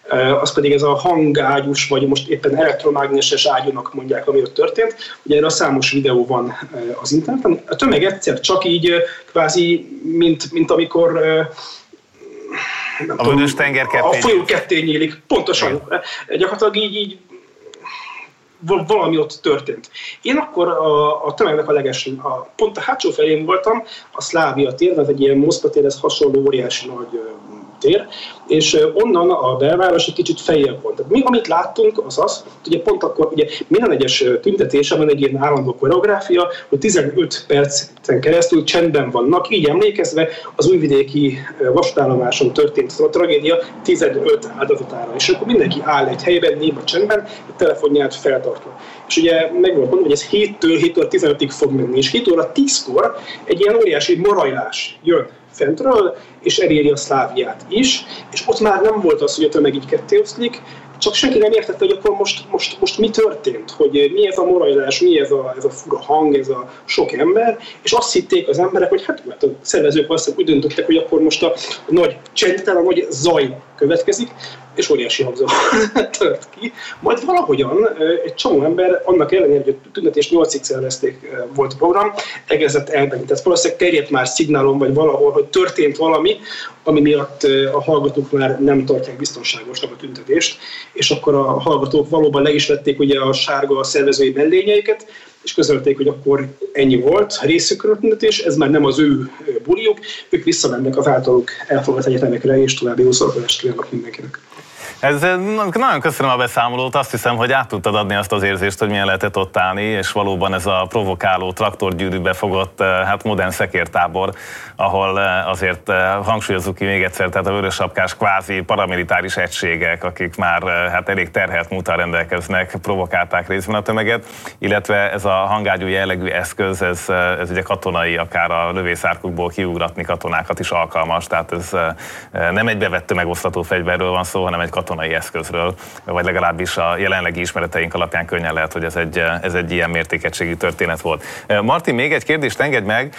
az pedig ez a hangágyús, vagy most éppen elektromágneses ágyúnak mondják, ami ott történt. Ugye erre a számos videó van az interneten. A tömeg egyszer csak így kvázi, mint amikor a vörös tenger ketté. A folyó ketté nyílik. Pontosan. Gyakorlatilag így valami ott történt. Én akkor a tömegnek pont a hátsó felén voltam, a Szlávia tér, tehát egy ilyen Moszkva térhez hasonló óriási nagy tér, és onnan a belváros egy kicsit feljebb volt. Tehát mi, amit láttunk, az az, hogy ugye pont akkor ugye minden egyes tüntetésen van egy ilyen állandó koreográfia, hogy 15 percen keresztül csendben vannak, így emlékezve az újvidéki vasútállomáson történt a tragédia 15 áldozatára. És akkor mindenki áll egy helyben, néma csendben, a telefonját feltartva. És ugye meg volt mondva, hogy ez 7-től 15-ig fog menni, és 7 óra 10-kor egy ilyen óriási morajlás jön fentről, és eléri a Szláviát is, és ott már nem volt az, hogy a tömeg így kettéoszlik, csak senki nem értette, hogy akkor most mi történt, hogy mi ez a morajlás, mi ez a fura hang, ez a sok ember, és azt hitték az emberek, hogy hát a szervezők valószínűleg úgy döntöttek, hogy akkor most a nagy csendtelen, a nagy zaj következik, és óriási hangzavar tört ki. Majd valahogyan egy csomó ember, annak ellenére, hogy a tüntetést 8-ig szervezték, volt a program, elkezdett elmenni. Tehát valószínűleg terjedt már szignálon, vagy valahol, hogy történt valami, ami miatt a hallgatók már nem tartják biztonságosnak a tüntetést, és akkor a hallgatók valóban le is vették ugye a sárga szervezői mellényeiket, és közölték, hogy akkor ennyi volt részükről a tüntetés, ez már nem az ő buliuk, ők visszamennek az általuk elfogadt egyetemekre, és további jó szolgálást kívánok mindenkinek. Nagyon köszönöm a beszámolót, azt hiszem, hogy át tudtad adni azt az érzést, hogy milyen lehetett ott állni, és valóban ez a provokáló, traktorgyűrűbe fogott, modern szekértábor, ahol azért hangsúlyozzuk ki még egyszer, tehát a vörössapkás kvázi paramilitáris egységek, akik már elég terhelt múlttal rendelkeznek, provokálták részben a tömeget, illetve ez a hangágyú jellegű eszköz, ez ugye katonai, akár a lövészárkukból kiugratni katonákat is alkalmas, tehát ez nem egy bevett tömegosztató fegyverről van szó, hanem egy katonai eszközről, vagy legalábbis a jelenlegi ismereteink alapján könnyen lehet, hogy ez egy ilyen mértékegységű történet volt. Martin, még egy kérdést engedj meg.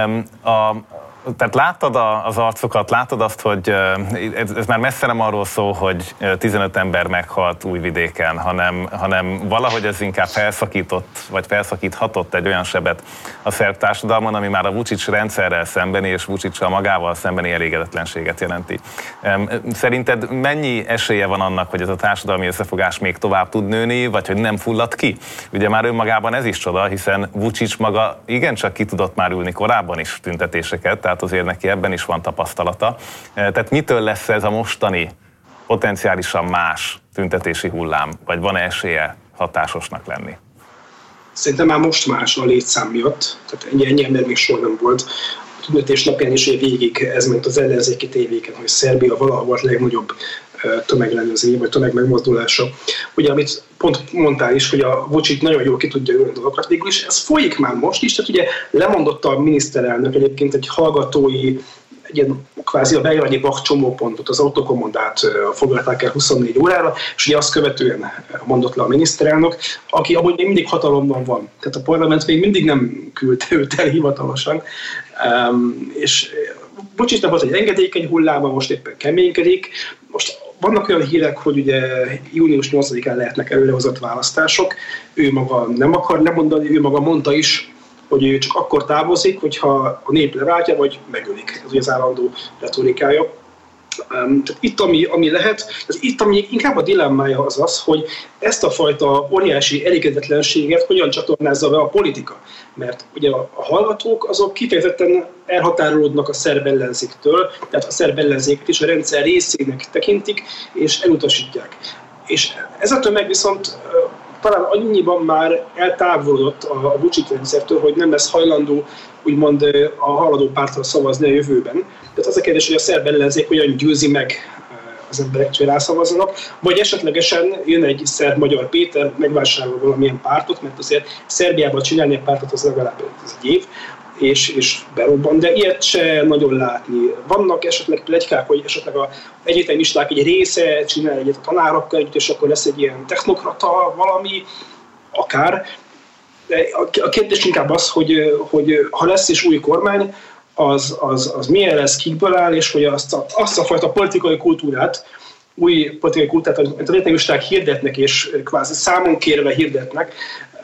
Tehát láttad az arcokat, láttad azt, hogy ez már messze nem arról szól, hogy 15 ember meghalt Újvidéken, hanem valahogy ez inkább felszakított, vagy felszakíthatott egy olyan sebet a szerb társadalmon, ami már a Vučić rendszerrel szembeni és Vučićsal magával szembeni elégedetlenséget jelenti. Szerinted mennyi esélye van annak, hogy ez a társadalmi összefogás még tovább tud nőni, vagy hogy nem fullad ki? Ugye már önmagában ez is csoda, hiszen Vučić maga igencsak ki tudott már ülni korábban is tüntetéseket, tehát azért neki ebben is van tapasztalata. Tehát mitől lesz ez a mostani potenciálisan más tüntetési hullám, vagy van-e esélye hatásosnak lenni? Szerintem már most más a létszám miatt, tehát ennyi ember még soha nem volt. A tüntetés napján is végig ez ment az ellenzéki tévéken, hogy Szerbia valahol a legnagyobb tömegrendezvény, vagy tömegmegmozdulása. Ugye, amit pont mondtál is, hogy a Vučić nagyon jól ki tudja ülni dolgokat, végül is ez folyik már most is, tehát ugye lemondotta a miniszterelnök egyébként egy hallgatói, egy ilyen kvázi a belgradi Vak csomópontot, az autokommandát foglalták el 24 órára, és ugye azt követően mondott le a miniszterelnök, aki amúgy még mindig hatalomban van. Tehát a parlament még mindig nem küldte őt el hivatalosan, és Vučićnak volt egy engedékeny hulláma, most éppen keménykedik. Most vannak olyan hírek, hogy ugye június 8-án lehetnek előrehozott választások. Ő maga nem akar lemondani, ő maga mondta is, hogy ő csak akkor távozik, hogyha a nép leváltja, vagy megölik. Ez ugye az állandó retorikája. Tehát itt, ami lehet, itt, ami inkább a dilemmája az, hogy ezt a fajta óriási elégedetlenséget hogyan csatornázza be a politika. Mert ugye a hallgatók azok kifejezetten elhatárolódnak a szerb ellenzéktől, tehát a szerb ellenzéket is a rendszer részének tekintik, és elutasítják. És ez a tömeg viszont talán annyiban már eltávolodott a Vučić rendszertől, hogy nem lesz hajlandó úgymond a haladó pártra szavazni a jövőben. Tehát az a kérdés, hogy a szerb ellenzék hogyan győzi meg az emberek, hogy rászavazzanak, vagy esetlegesen jön egy szerb-magyar Péter, megvásárol valamilyen pártot, mert azért Szerbiában csinálni egy pártot az legalább egy év, és berobban, de ilyet se nagyon látni. Vannak esetleg pletykák, hogy esetleg az egyetemisták egy része csinál egyet a tanárokkal együtt, és akkor lesz egy ilyen technokrata valami, akár. De a kérdés inkább az, hogy ha lesz is új kormány, az milyen lesz, kikből áll, és hogy azt a fajta politikai kultúrát, új politikai kultúrát, amit a egyetemisták hirdetnek, és kvázi számon kérve hirdetnek,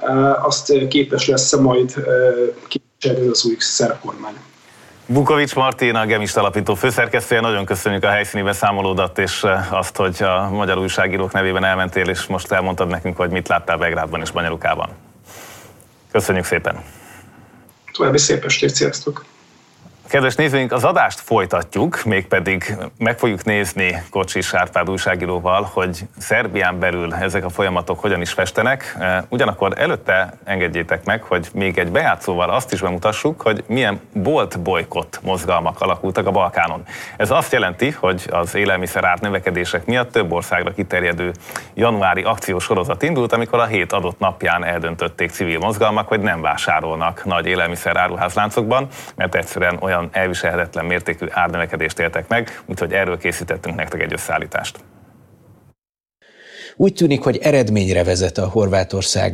azt képes lesz majd képviselni az új szerb kormány. Bukovics Martin, a Gemist alapító főszerkesztője, nagyon köszönjük a helyszíni beszámolódat, és azt, hogy a magyar újságírók nevében elmentél, és most elmondtad nekünk, hogy mit láttál Belgrádban és Banja Lukában. Köszönjük szépen! További szép estét, sziasztok! Kedves nézőink, az adást folytatjuk, mégpedig meg fogjuk nézni Kocsis Árpád újságíróval, hogy Szerbián belül ezek a folyamatok hogyan is festenek. Ugyanakkor előtte engedjétek meg, hogy még egy bejátszóval azt is bemutassuk, hogy milyen bolt-bolykott mozgalmak alakultak a Balkánon. Ez azt jelenti, hogy az élelmiszer árnövekedések miatt több országra kiterjedő januári akciósorozat indult, amikor a hét adott napján eldöntötték civil mozgalmak, hogy nem vásárolnak nagy élelmiszer áruházláncokban, mert egyszerűen olyan elviselhetetlen mértékű árnövekedést éltek meg, úgyhogy erről készítettünk nektek egy összeállítást. Úgy tűnik, hogy eredményre vezet a horvátországi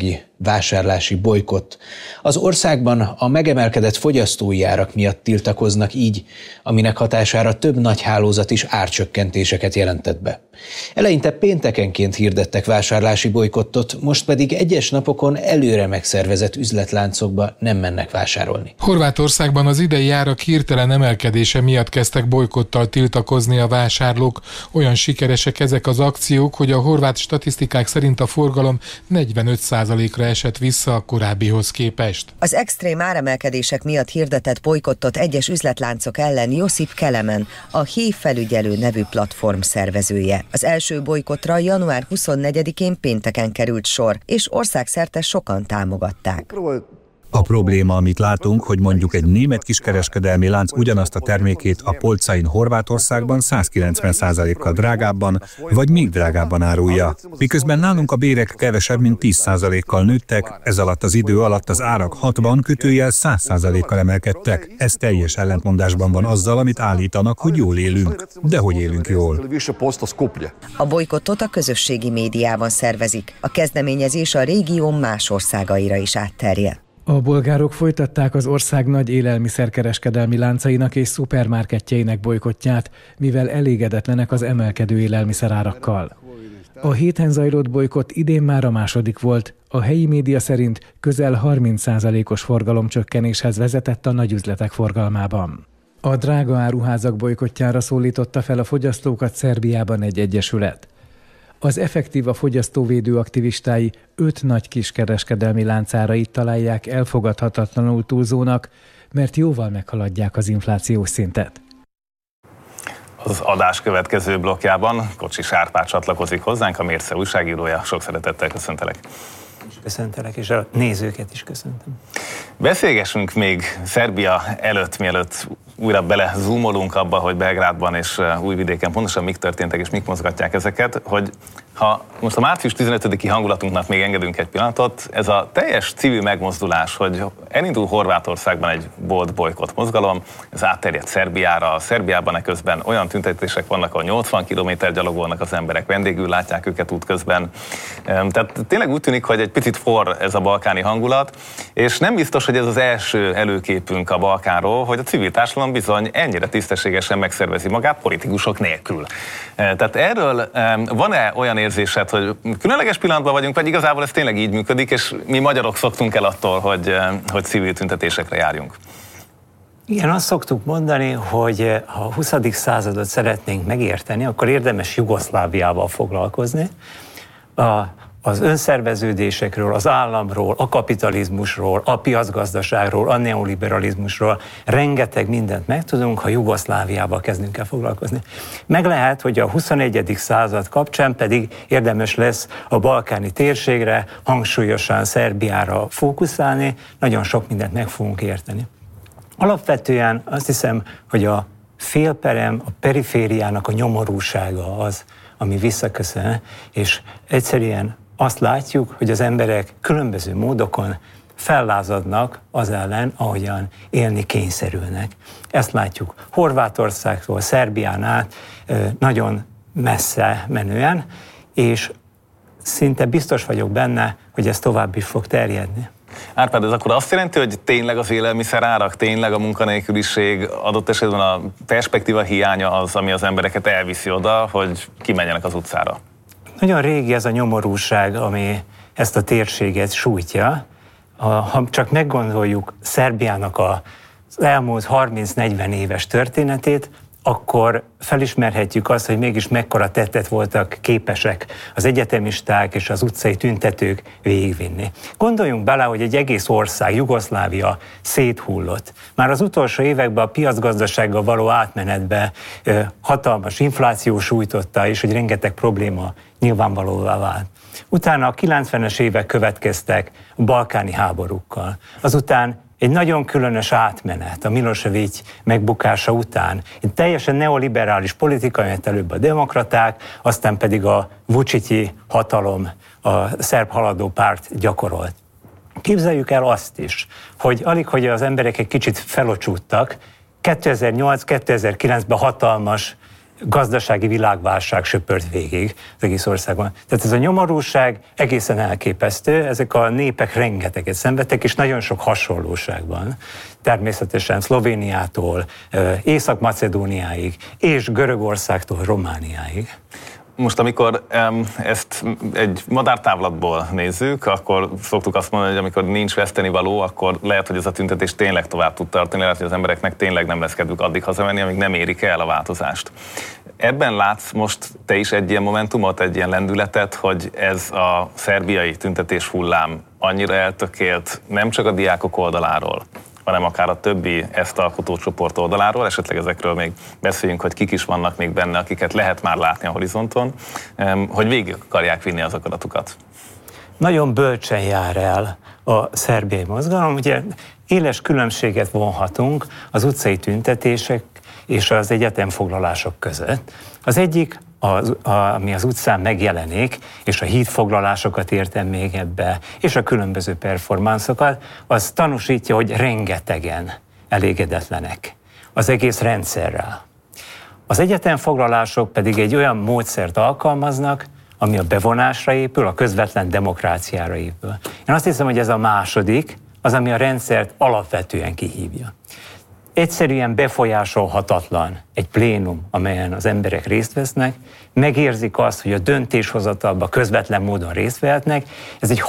vásárlási bolykott. Az országban a megemelkedett fogyasztói árak miatt tiltakoznak így, aminek hatására több nagy hálózat is árcsökkentéseket jelentett be. Eleinte péntekenként hirdettek vásárlási bolykottot, most pedig egyes napokon előre megszervezett üzletláncokba nem mennek vásárolni. Horvátországban az idei árak hirtelen emelkedése miatt kezdtek bolykottal tiltakozni a vásárlók. Olyan sikeresek ezek az akciók, hogy a horvát statisztikák szerint a forgalom 45%-ra esett vissza a korábbihoz képest. Az extrém áremelkedések miatt hirdetett bolykottot egyes üzletláncok ellen Josip Kelemen, a HÉ felügyelő nevű platform szervezője. Az első bolykottra január 24-én pénteken került sor, és országszerte sokan támogatták. A probléma, amit látunk, hogy mondjuk egy német kiskereskedelmi lánc ugyanazt a termékét a polcain Horvátországban 190%-kal drágábban, vagy még drágábban árulja. Miközben nálunk a bérek kevesebb, mint 10%-kal nőttek, ez alatt az idő alatt az árak 60-100%-kal emelkedtek. Ez teljes ellentmondásban van azzal, amit állítanak, hogy jól élünk. De hogy élünk jól? A bolykottot a közösségi médiában szervezik. A kezdeményezés a régió más országaira is átterjedt. A bolgárok folytatták az ország nagy élelmiszerkereskedelmi láncainak és szupermarketjeinek bolykottját, mivel elégedetlenek az emelkedő élelmiszerárakkal. A héten zajlott bolykott idén már a második volt. A helyi média szerint közel 30%-os forgalomcsökkenéshez vezetett a nagyüzletek forgalmában. A drága áruházak bolykottjára szólította fel a fogyasztókat Szerbiában egy egyesület. Az Effektíva fogyasztóvédő aktivistái 5 nagy kiskereskedelmi láncárait találják elfogadhatatlanul túlzónak, mert jóval meghaladják az inflációs szintet. Az adás következő blokkjában Kocsis Árpád csatlakozik hozzánk, a Mérce újságírója. Sok szeretettel köszöntelek. Köszöntelek, és a nézőket is köszöntöm. Beszélgessünk még Szerbia előtt, mielőtt újra belezoomolunk abba, hogy Belgrádban és Újvidéken pontosan mik történtek és mik mozgatják ezeket, hogy ha most a március 15-i hangulatunknak még engedünk egy pillanatot, ez a teljes civil megmozdulás, hogy elindul Horvátországban egy bolt bolykott mozgalom, ez átterjedt Szerbiára, Szerbiában eközben olyan tüntetések vannak, ahol 80 km gyalogolnak az emberek, vendégül látják őket útközben. Tehát tényleg úgy tűnik, hogy egy picit forr ez a balkáni hangulat, és nem biztos, hogy ez az első előképünk a Balkánról, hogy a civil társadalom bizony ennyire tisztességesen megszervezi magát politikusok nélkül. Tehát erről van-e olyan érzésed, hogy különleges pillanatban vagyunk, vagy igazából ez tényleg így működik, és mi magyarok szoktunk el attól, hogy civil tüntetésekre járjunk? Igen, azt szoktuk mondani, hogy ha a 20. századot szeretnénk megérteni, akkor érdemes Jugoszláviával foglalkozni. Az önszerveződésekről, az államról, a kapitalizmusról, a piacgazdaságról, a neoliberalizmusról rengeteg mindent megtudunk, ha Jugoszláviával kezdünk el foglalkozni. Meg lehet, hogy a 21. század kapcsán pedig érdemes lesz a balkáni térségre, hangsúlyosan Szerbiára fókuszálni, nagyon sok mindent meg fogunk érteni. Alapvetően azt hiszem, hogy a félperem, a perifériának a nyomorúsága az, ami visszaköszön, és egyszerűen azt látjuk, hogy az emberek különböző módokon fellázadnak az ellen, ahogyan élni kényszerülnek. Ezt látjuk Horvátországtól, Szerbián át, nagyon messze menően, és szinte biztos vagyok benne, hogy ez tovább is fog terjedni. Árpád, ez akkor azt jelenti, hogy tényleg az élelmiszerárak, tényleg a munkanélküliség, adott esetben a perspektíva hiánya az, ami az embereket elviszi oda, hogy kimenjenek az utcára? Nagyon régi ez a nyomorúság, ami ezt a térséget sújtja. Ha csak meggondoljuk Szerbiának az elmúlt 30-40 éves történetét, akkor felismerhetjük azt, hogy mégis mekkora tettet voltak képesek az egyetemisták és az utcai tüntetők végigvinni. Gondoljunk bele, hogy egy egész ország, Jugoszlávia széthullott. Már az utolsó években a piacgazdasággal való átmenetbe hatalmas infláció sújtotta, és hogy rengeteg probléma nyilvánvalóvá vált. Utána a 90-es évek következtek a balkáni háborúkkal. Azután egy nagyon különös átmenet a Milosevic megbukása után. Egy teljesen neoliberális politika, amelyet előbb a demokraták, aztán pedig a Vučići hatalom, a szerb haladó párt gyakorolt. Képzeljük el azt is, hogy alig, hogy az emberek egy kicsit felocsúttak, 2008-2009-ben hatalmas gazdasági világválság söpört végig az egész országban. Tehát ez a nyomorúság egészen elképesztő, ezek a népek rengeteget szenvedtek, és nagyon sok hasonlóság van. Természetesen Szlovéniától, Észak-Macedóniáig, és Görögországtól Romániáig. Most, amikor ezt egy madártávlatból nézzük, akkor szoktuk azt mondani, hogy amikor nincs vesztenivaló, akkor lehet, hogy ez a tüntetés tényleg tovább tud tartani, lehet, hogy az embereknek tényleg nem lesz kedvük addig hazamenni, amíg nem érik el a változást. Ebben látsz most te is egy ilyen momentumot, egy ilyen lendületet, hogy ez a szerbiai tüntetés hullám annyira eltökélt nem csak a diákok oldaláról, hanem akár a többi ezt alkotó csoport oldaláról, esetleg ezekről még beszéljünk, hogy kik is vannak még benne, akiket lehet már látni a horizonton, hogy végig akarják vinni az akaratukat. Nagyon bölcsen jár el a szerbiai mozgalom, ugye éles különbséget vonhatunk az utcai tüntetések és az egyetemfoglalások között. Az egyik, ami az utcán megjelenik, és a hídfoglalásokat értem még ebbe, és a különböző performanszokat, az tanúsítja, hogy rengetegen elégedetlenek az egész rendszerrel. Az egyetemfoglalások pedig egy olyan módszert alkalmaznak, ami a bevonásra épül, a közvetlen demokráciára épül. Én azt hiszem, hogy ez a második, az, ami a rendszert alapvetően kihívja. Egyszerűen befolyásolhatatlan egy plénum, amelyen az emberek részt vesznek, megérzik azt, hogy a döntéshozatalban közvetlen módon részt vehetnek, ez egy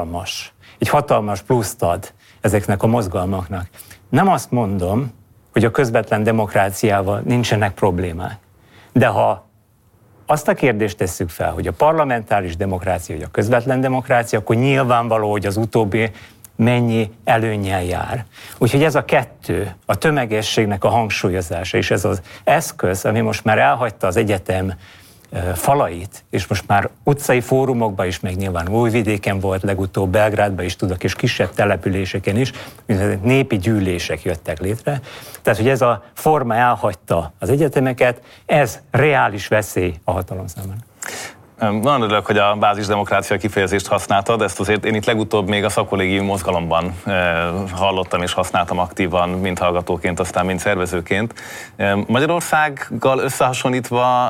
hatalmas pluszt ad ezeknek a mozgalmaknak. Nem azt mondom, hogy a közvetlen demokráciával nincsenek problémák, de ha azt a kérdést tesszük fel, hogy a parlamentáris demokrácia vagy a közvetlen demokrácia, akkor nyilvánvaló, hogy az utóbbi mennyi előnnyel jár. Úgyhogy ez a kettő, a tömegességnek a hangsúlyozása, és ez az eszköz, ami most már elhagyta az egyetem falait, és most már utcai fórumokban is, meg nyilván Újvidéken volt, legutóbb Belgrádban is tudok, és kisebb településeken is, népi gyűlések jöttek létre. Tehát, hogy ez a forma elhagyta az egyetemeket, ez reális veszély a hatalom számára. Nagyon örülök, hogy a bázisdemokrácia kifejezést használtad, ezt azért én itt legutóbb még a szakkollégium mozgalomban hallottam és használtam aktívan, mind hallgatóként, aztán mind szervezőként. Magyarországgal összehasonlítva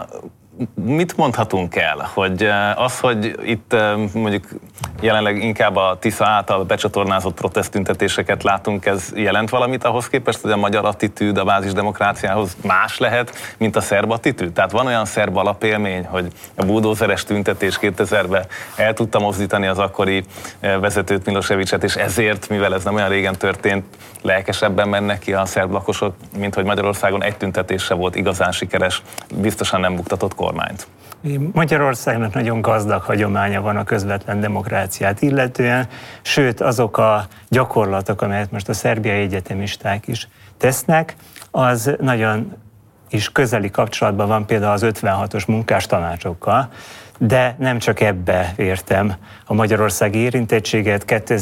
mit mondhatunk el? Hogy az, hogy itt mondjuk jelenleg inkább a Tisza által becsatornázott protesttüntetéseket látunk, ez jelent valamit ahhoz képest, hogy a magyar attitűd a bázisdemokráciához más lehet, mint a szerb attitűd? Tehát van olyan szerb alapélmény, hogy a buldózeres tüntetés 2000-ben el tudta mozdítani az akkori vezetőt, Milosevicet, és ezért, mivel ez nem olyan régen történt, lelkesebben mennek ki a szerb lakosok, mint hogy Magyarországon egy tüntetés se volt igazán sikeres, biztosan nem buktatott kormányt. Magyarországnak nagyon gazdag hagyománya van a közvetlen demokráciát illetően, sőt azok a gyakorlatok, amelyet most a szerbiai egyetemisták is tesznek, az nagyon is közeli kapcsolatban van például az 56-os munkástanácsokkal, de nem csak ebbe értem a magyarországi érintettséget.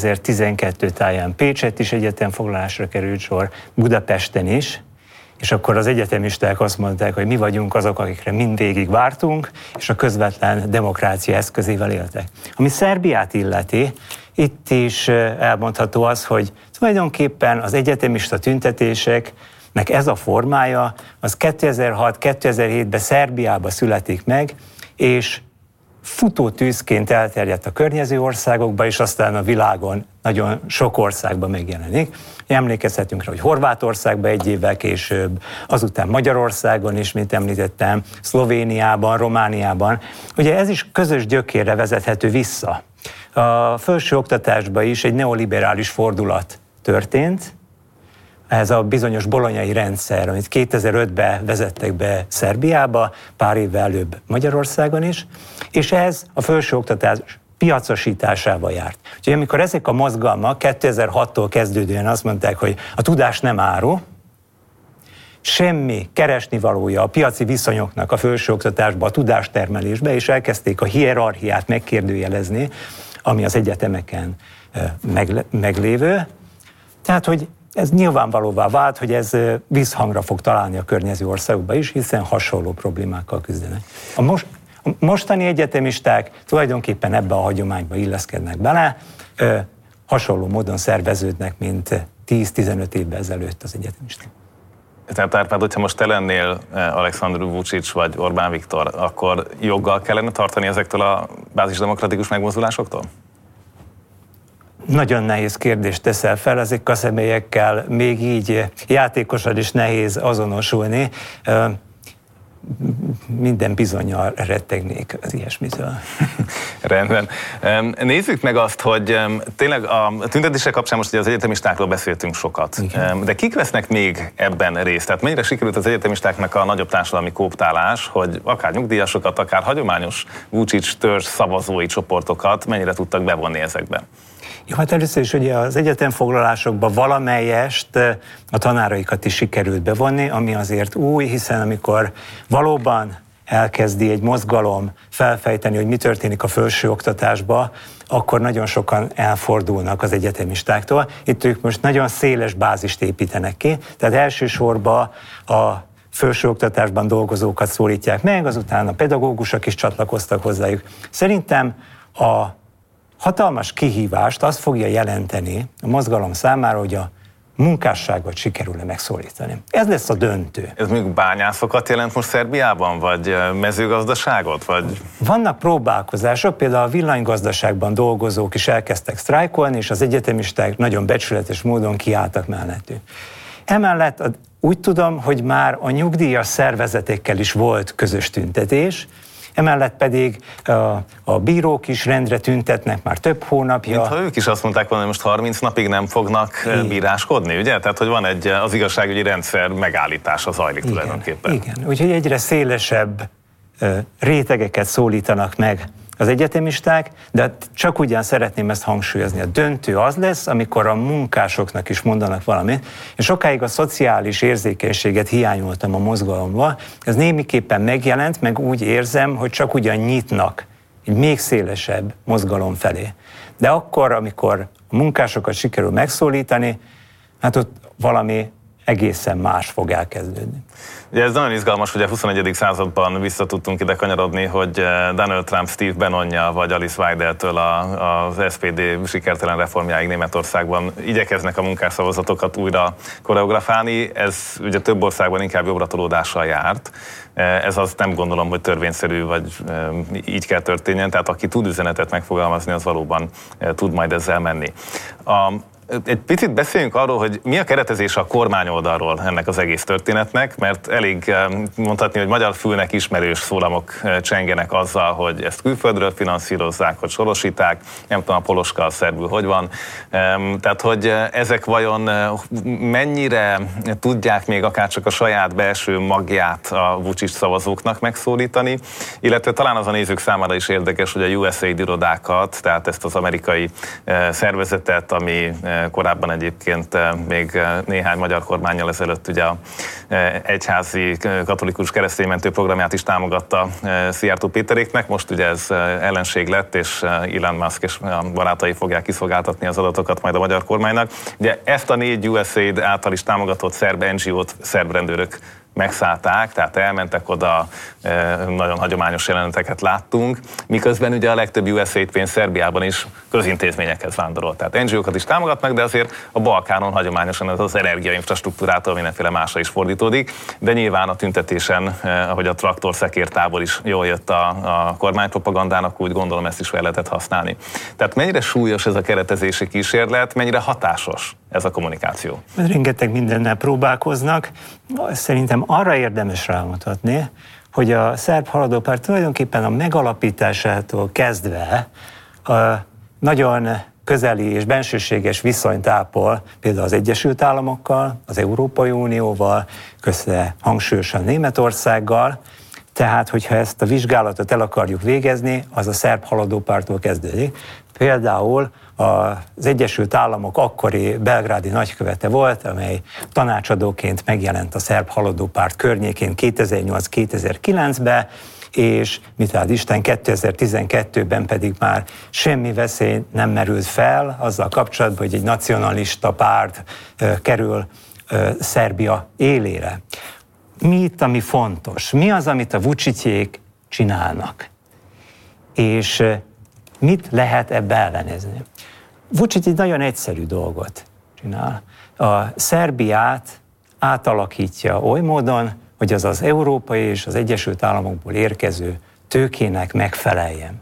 2012 táján Pécsett is egyetemfoglalásra került sor, Budapesten is, és akkor az egyetemisták azt mondták, hogy mi vagyunk azok, akikre mindvégig vártunk, és a közvetlen demokrácia eszközével éltek. Ami Szerbiát illeti, itt is elmondható az, hogy tulajdonképpen az egyetemista tüntetéseknek ez a formája, az 2006-2007-ben Szerbiában születik meg, és futótűzként elterjedt a környező országokba, és aztán a világon nagyon sok országban megjelenik. Emlékezhetünk rá, hogy Horvátországban egy évvel később, azután Magyarországon is, mint említettem, Szlovéniában, Romániában. Ugye ez is közös gyökérre vezethető vissza. A felső oktatásban is egy neoliberális fordulat történt, ez a bizonyos bolonyai rendszer, amit 2005-ben vezettek be Szerbiába, pár évvel előbb Magyarországon is, és ez a felsőoktatás piacosításával járt. Úgyhogy amikor ezek a mozgalmak 2006-tól kezdődően azt mondták, hogy a tudás nem áru, semmi keresnivalója a piaci viszonyoknak a felsőoktatásban, a tudástermelésben, és elkezdték a hierarchiát megkérdőjelezni, ami az egyetemeken meglévő. Tehát, hogy ez nyilvánvalóvá vált, hogy ez visszhangra fog találni a környező országokban is, hiszen hasonló problémákkal küzdenek. A mostani egyetemisták tulajdonképpen ebbe a hagyományba illeszkednek bele, hasonló módon szerveződnek, mint 10-15 évvel ezelőtt az egyetemisták. Tehát Árpád, hogyha most te lennél Alekszandr Vučić vagy Orbán Viktor, akkor joggal kellene tartani ezektől a bázisdemokratikus megmozdulásoktól? Nagyon nehéz kérdést teszel fel, ezek a személyekkel még így játékosan is nehéz azonosulni. Minden bizonnyal rettegnék az ilyesmitől. Rendben. Nézzük meg azt, hogy tényleg a tüntetések kapcsán most ugye az egyetemistákról beszéltünk sokat. Igen. De kik vesznek még ebben részt? Tehát mennyire sikerült az egyetemistáknak a nagyobb társadalmi kóptálás, hogy akár nyugdíjasokat, akár hagyományos Vučić törzs szavazói csoportokat mennyire tudtak bevonni ezekbe? Jó, hát először is ugye az egyetemfoglalásokban valamelyest a tanáraikat is sikerült bevonni, ami azért új, hiszen amikor valóban elkezdi egy mozgalom felfejteni, hogy mi történik a felsőoktatásban, akkor nagyon sokan elfordulnak az egyetemistáktól. Itt ők most nagyon széles bázist építenek ki, tehát elsősorban a felsőoktatásban dolgozókat szólítják meg, azután a pedagógusok is csatlakoztak hozzájuk. Szerintem a hatalmas kihívást azt fogja jelenteni a mozgalom számára, hogy a munkásságot sikerül-e megszólítani. Ez lesz a döntő. Ez mondjuk bányászokat jelent most Szerbiában, vagy mezőgazdaságot? Vagy... Vannak próbálkozások, például a villanygazdaságban dolgozók is elkezdtek sztrájkolni, és az egyetemisták nagyon becsületes módon kiálltak mellettük. Emellett úgy tudom, hogy már a nyugdíjas szervezetekkel is volt közös tüntetés, emellett pedig a bírók is rendre tüntetnek már több hónapja. Mintha ők is azt mondták volna, hogy most 30 napig nem fognak bíráskodni, ugye? Tehát, hogy van az igazságügyi rendszer megállítása zajlik tulajdonképpen. Igen, úgyhogy egyre szélesebb rétegeket szólítanak meg az egyetemisták, de csak ugyan szeretném ezt hangsúlyozni. A döntő az lesz, amikor a munkásoknak is mondanak valamit. Én sokáig a szociális érzékenységet hiányoltam a mozgalomban. Ez némiképpen megjelent, meg úgy érzem, hogy csak ugyan nyitnak egy még szélesebb mozgalom felé. De akkor, amikor a munkásokat sikerül megszólítani, hát ott valami egészen más fog elkezdődni. Ugye ez nagyon izgalmas, hogy a 21. században vissza tudtunk ide kanyarodni, hogy Donald Trump Steve Bannonja vagy Alice Weideltől az SPD sikertelen reformjáig Németországban igyekeznek a munkásszavazatokat újra koreografálni. Ez ugye több országban inkább jobbratolódással járt. Ez azt nem gondolom, hogy törvényszerű, vagy így kell történjen, tehát aki tud üzenetet megfogalmazni, az valóban tud majd ezzel menni. Egy picit beszéljünk arról, hogy mi a keretezése a kormányoldalról ennek az egész történetnek, mert elég mondhatni, hogy magyar fülnek ismerős szólamok csengenek azzal, hogy ezt külföldről finanszírozzák, hogy sorosíták, nem tudom, a poloska, a szerbül hogy van. Tehát, hogy ezek vajon mennyire tudják még akár csak a saját belső magját a Vučić szavazóknak megszólítani, illetve talán az a nézők számára is érdekes, hogy a USAID irodákat, tehát ezt az amerikai szervezetet, ami korábban egyébként még néhány magyar kormánnyal ezelőtt ugye a egyházi katolikus kereszténymentő programját is támogatta Szijjártó Péteréknek, most ugye ez ellenség lett, és Elon Musk és a barátai fogják kiszolgáltatni az adatokat majd a magyar kormánynak. Ugye ezt a 4 USAID által is támogatott szerb NGO-t szerb rendőrök megszállták, tehát elmentek oda, nagyon hagyományos jeleneteket láttunk, miközben ugye a legtöbb USAID pénz Szerbiában is közintézményekhez vándorolt. Tehát NGO-kat is támogatnak, de azért a Balkánon hagyományosan ez az energiainfrastruktúrától mindenféle másra is fordítódik, de nyilván a tüntetésen, ahogy a traktor-szekértábor is jól jött a kormánypropagandának, úgy gondolom ezt is fel lehetett használni. Tehát mennyire súlyos ez a keretezési kísérlet, mennyire hatásos ez a kommunikáció? Rengeteg mindennel próbálkoznak. Szerintem arra érdemes rámutatni, hogy a szerb haladópárt tulajdonképpen a megalapításától kezdve nagyon közeli és bensőséges viszonyt ápol például az Egyesült Államokkal, az Európai Unióval, közte hangsúlyosan Németországgal. Tehát, hogyha ezt a vizsgálatot el akarjuk végezni, az a szerb haladópártól kezdődik. Például az Egyesült Államok akkori belgrádi nagykövete volt, amely tanácsadóként megjelent a szerb haladópárt környékén 2008-2009-ben, és mit áld Isten, 2012-ben pedig már semmi veszély nem merült fel azzal kapcsolatban, hogy egy nacionalista párt kerül Szerbia élére. Mi itt, ami fontos? Mi az, amit a Vučićék csinálnak? És mit lehet ebbe ellenezni? Vučić egy nagyon egyszerű dolgot csinál. A Szerbiát átalakítja oly módon, hogy az az európai és az Egyesült Államokból érkező tőkének megfeleljen.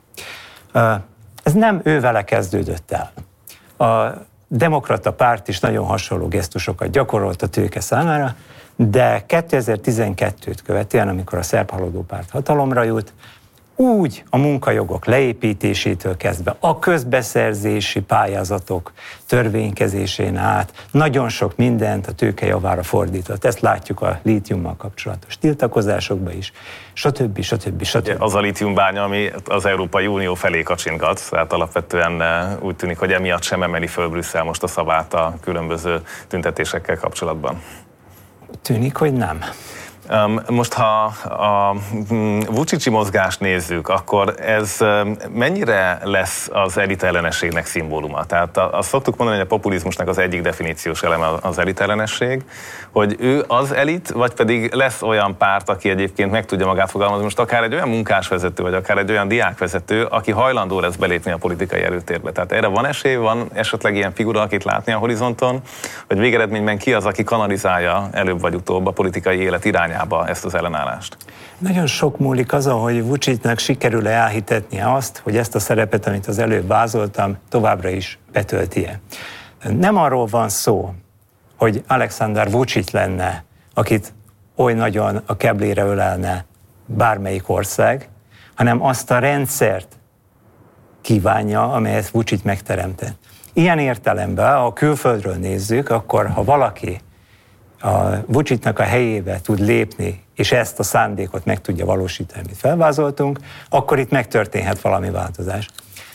Ez nem ővele kezdődött el. A demokrata párt is nagyon hasonló gesztusokat gyakorolt a tőke számára, de 2012-t követően, amikor a szerb haladó párt hatalomra jut, úgy a munkajogok leépítésétől kezdve a közbeszerzési pályázatok törvénykezésén át nagyon sok mindent a tőke javára fordított. Ezt látjuk a lítiummal kapcsolatos tiltakozásokban is, stb. Az a lítiumbánya, ami az Európai Unió felé kacsingat, tehát alapvetően úgy tűnik, hogy emiatt sem emeli föl Brüsszel most a szavát a különböző tüntetésekkel kapcsolatban. Tűnik, hogy nem. Most, ha a Vučići mozgást nézzük, akkor ez mennyire lesz az elitellenességnek szimbóluma? Tehát azt szoktuk mondani, hogy a populizmusnak az egyik definíciós eleme az elitellenesség, hogy ő az elit, vagy pedig lesz olyan párt, aki egyébként meg tudja magát fogalmazni, most akár egy olyan munkásvezető, vagy akár egy olyan diákvezető, aki hajlandó lesz belépni a politikai előtérbe. Tehát erre van esély, van esetleg ilyen figura, akit látni a horizonton, hogy végeredményben ki az, aki kanalizálja előbb vagy utóbb a politikai élet irányába ezt az ellenállást? Nagyon sok múlik azon, hogy Vučićnak sikerül-e elhitetnie azt, hogy ezt a szerepet, amit az előbb vázoltam, továbbra is betölti-e. Nem arról van szó, hogy Aleksandar Vučić lenne, akit oly nagyon a keblére ölelne bármelyik ország, hanem azt a rendszert kívánja, amelyet Vučić megteremtett. Ilyen értelemben, ha külföldről nézzük, akkor ha valaki a Vučićnak a helyébe tud lépni, és ezt a szándékot meg tudja valósítani, amit felvázoltunk, akkor itt megtörténhet valami változás.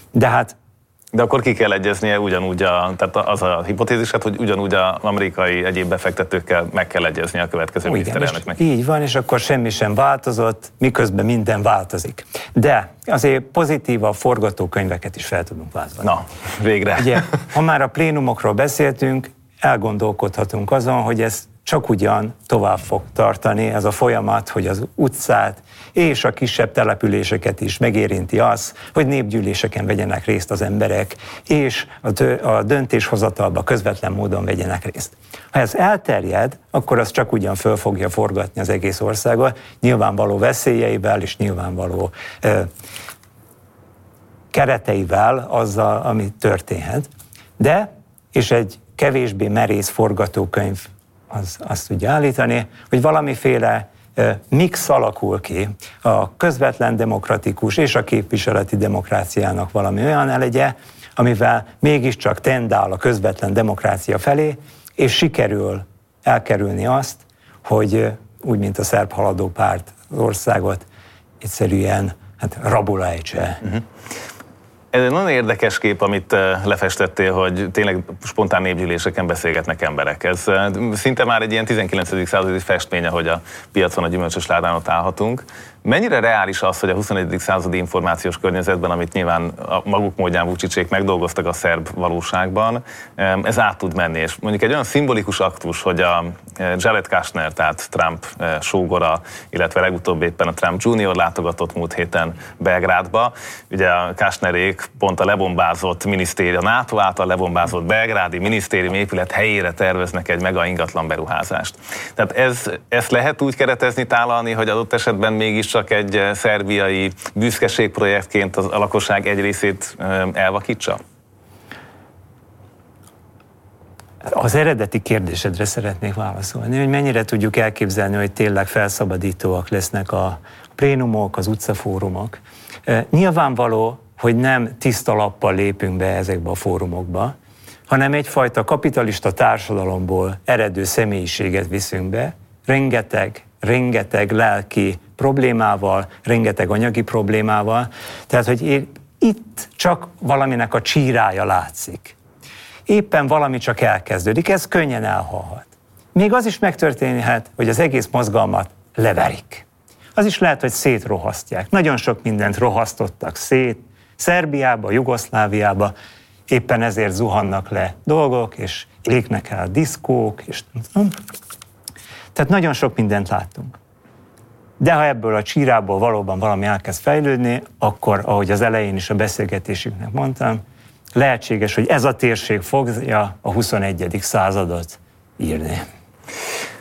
De akkor ki kell egyeznie ugyanúgy, tehát az a hipotézised, hogy ugyanúgy az amerikai egyéb befektetőkkel meg kell egyeznie a következő miniszterelnöknek. Így van, és akkor semmi sem változott, miközben minden változik. De azért pozitívabb forgatókönyveket is fel tudunk vázolni. Na, végre. Ugye, ha már a plénumokról beszéltünk, elgondolkodhatunk azon, hogy ez csak ugyan tovább fog tartani, ez a folyamat, hogy az utcát és a kisebb településeket is megérinti az, hogy népgyűléseken vegyenek részt az emberek, és a döntéshozatalba közvetlen módon vegyenek részt. Ha ez elterjed, akkor az csak ugyan föl fogja forgatni az egész országot, nyilvánvaló veszélyeivel és nyilvánvaló kereteivel azzal, ami történhet. De, és egy kevésbé merész forgatókönyv azt tudja állítani, hogy valamiféle mix alakul ki a közvetlen demokratikus és a képviseleti demokráciának valami olyan elegye, amivel mégiscsak tendál a közvetlen demokrácia felé, és sikerül elkerülni azt, hogy úgy, mint a szerb haladó párt az országot egyszerűen rabul ejtse. Ez egy nagyon érdekes kép, amit lefestettél, hogy tényleg spontán népgyűléseken beszélgetnek emberek. Ez szinte már egy ilyen 19. századi festmény, ahogy a piacon a gyümölcsös ládán ott állhatunk. Mennyire reális az, hogy a 21. századi információs környezetben, amit nyilván a maguk módján Vučićék megdolgoztak a szerb valóságban, ez át tud menni? És mondjuk egy olyan szimbolikus aktus, hogy a Jared Kushner, tehát Trump sógora, illetve legutóbb éppen a Trump Junior látogatott múlt héten Belgrádba. Ugye a Kushnerék pont a lebombázott minisztérium, a NATO által lebombázott belgrádi minisztérium épület helyére terveznek egy mega ingatlan beruházást. Tehát ezt lehet úgy keretezni, tálalni, hogy adott esetben mégiscsak egy szerbiai büszkeségprojektként a lakosság egy részét elvakítsa? Az eredeti kérdésedre szeretnék válaszolni, hogy mennyire tudjuk elképzelni, hogy tényleg felszabadítóak lesznek a plénumok, az utcafórumok. Nyilvánvaló, hogy nem tiszta lappal lépünk be ezekbe a fórumokba, hanem egyfajta kapitalista társadalomból eredő személyiséget viszünk be, rengeteg lelki problémával, rengeteg anyagi problémával, tehát hogy itt csak valaminek a csírája látszik. Éppen valami csak elkezdődik, ez könnyen elhalhat. Még az is megtörténhet, hogy az egész mozgalmat leverik. Az is lehet, hogy szétrohasztják. Nagyon sok mindent rohasztottak szét, Szerbiába, Jugoszláviába, éppen ezért zuhannak le dolgok, és égnek el diszkók, és tehát nagyon sok mindent láttunk. De ha ebből a csírából valóban valami elkezd fejlődni, akkor, ahogy az elején is a beszélgetésünknek mondtam, lehetséges, hogy ez a térség fogja a 21. századot írni.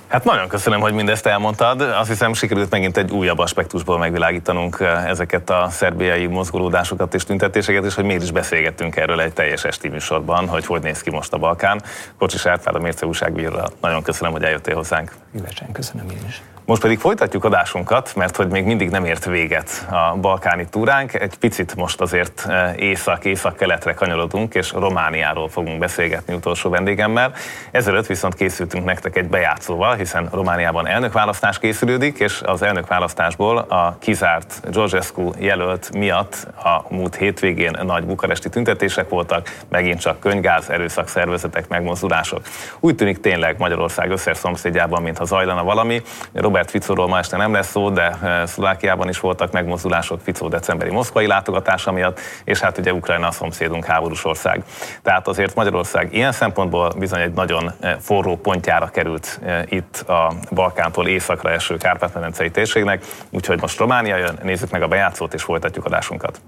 Hát nagyon köszönöm, hogy mindezt elmondtad. Azt hiszem, sikerült megint egy újabb aspektusból megvilágítanunk ezeket a szerbiai mozgolódásokat és tüntetéseket, és hogy miért is beszélgettünk erről egy teljes esti műsorban, hogy néz ki most a Balkán. Kocsis Árpád, a Mérce újságíróra nagyon köszönöm, hogy eljöttél hozzánk. Szívesen köszönöm én is. Most pedig folytatjuk adásunkat, mert hogy még mindig nem ért véget a balkáni túránk. Egy picit most azért észak-keletre kanyarodunk, és Romániáról fogunk beszélgetni utolsó vendégemmel. Ezelőtt viszont készültünk nektek egy bejátszóval, hiszen Romániában elnökválasztás készülődik, és az elnökválasztásból a kizárt Georgescu jelölt miatt a múlt hétvégén nagy bukaresti tüntetések voltak, megint csak könyvgáz, erőszakszervezetek, megmozdulások. Úgy tűnik tényleg Magyarország összes szomszédjában, mintha zajlana valami. Robert Ficóról ma este nem lesz szó, de Szlovákiában is voltak megmozdulások Ficó decemberi moszkvai látogatása miatt, és hát ugye Ukrajna a szomszédunk, háborús ország. Tehát azért Magyarország ilyen szempontból bizony egy nagyon forró pontjára került itt a Balkántól északra eső Kárpát-medencei térségnek, úgyhogy most Románia jön, nézzük meg a bejátszót és folytatjuk adásunkat.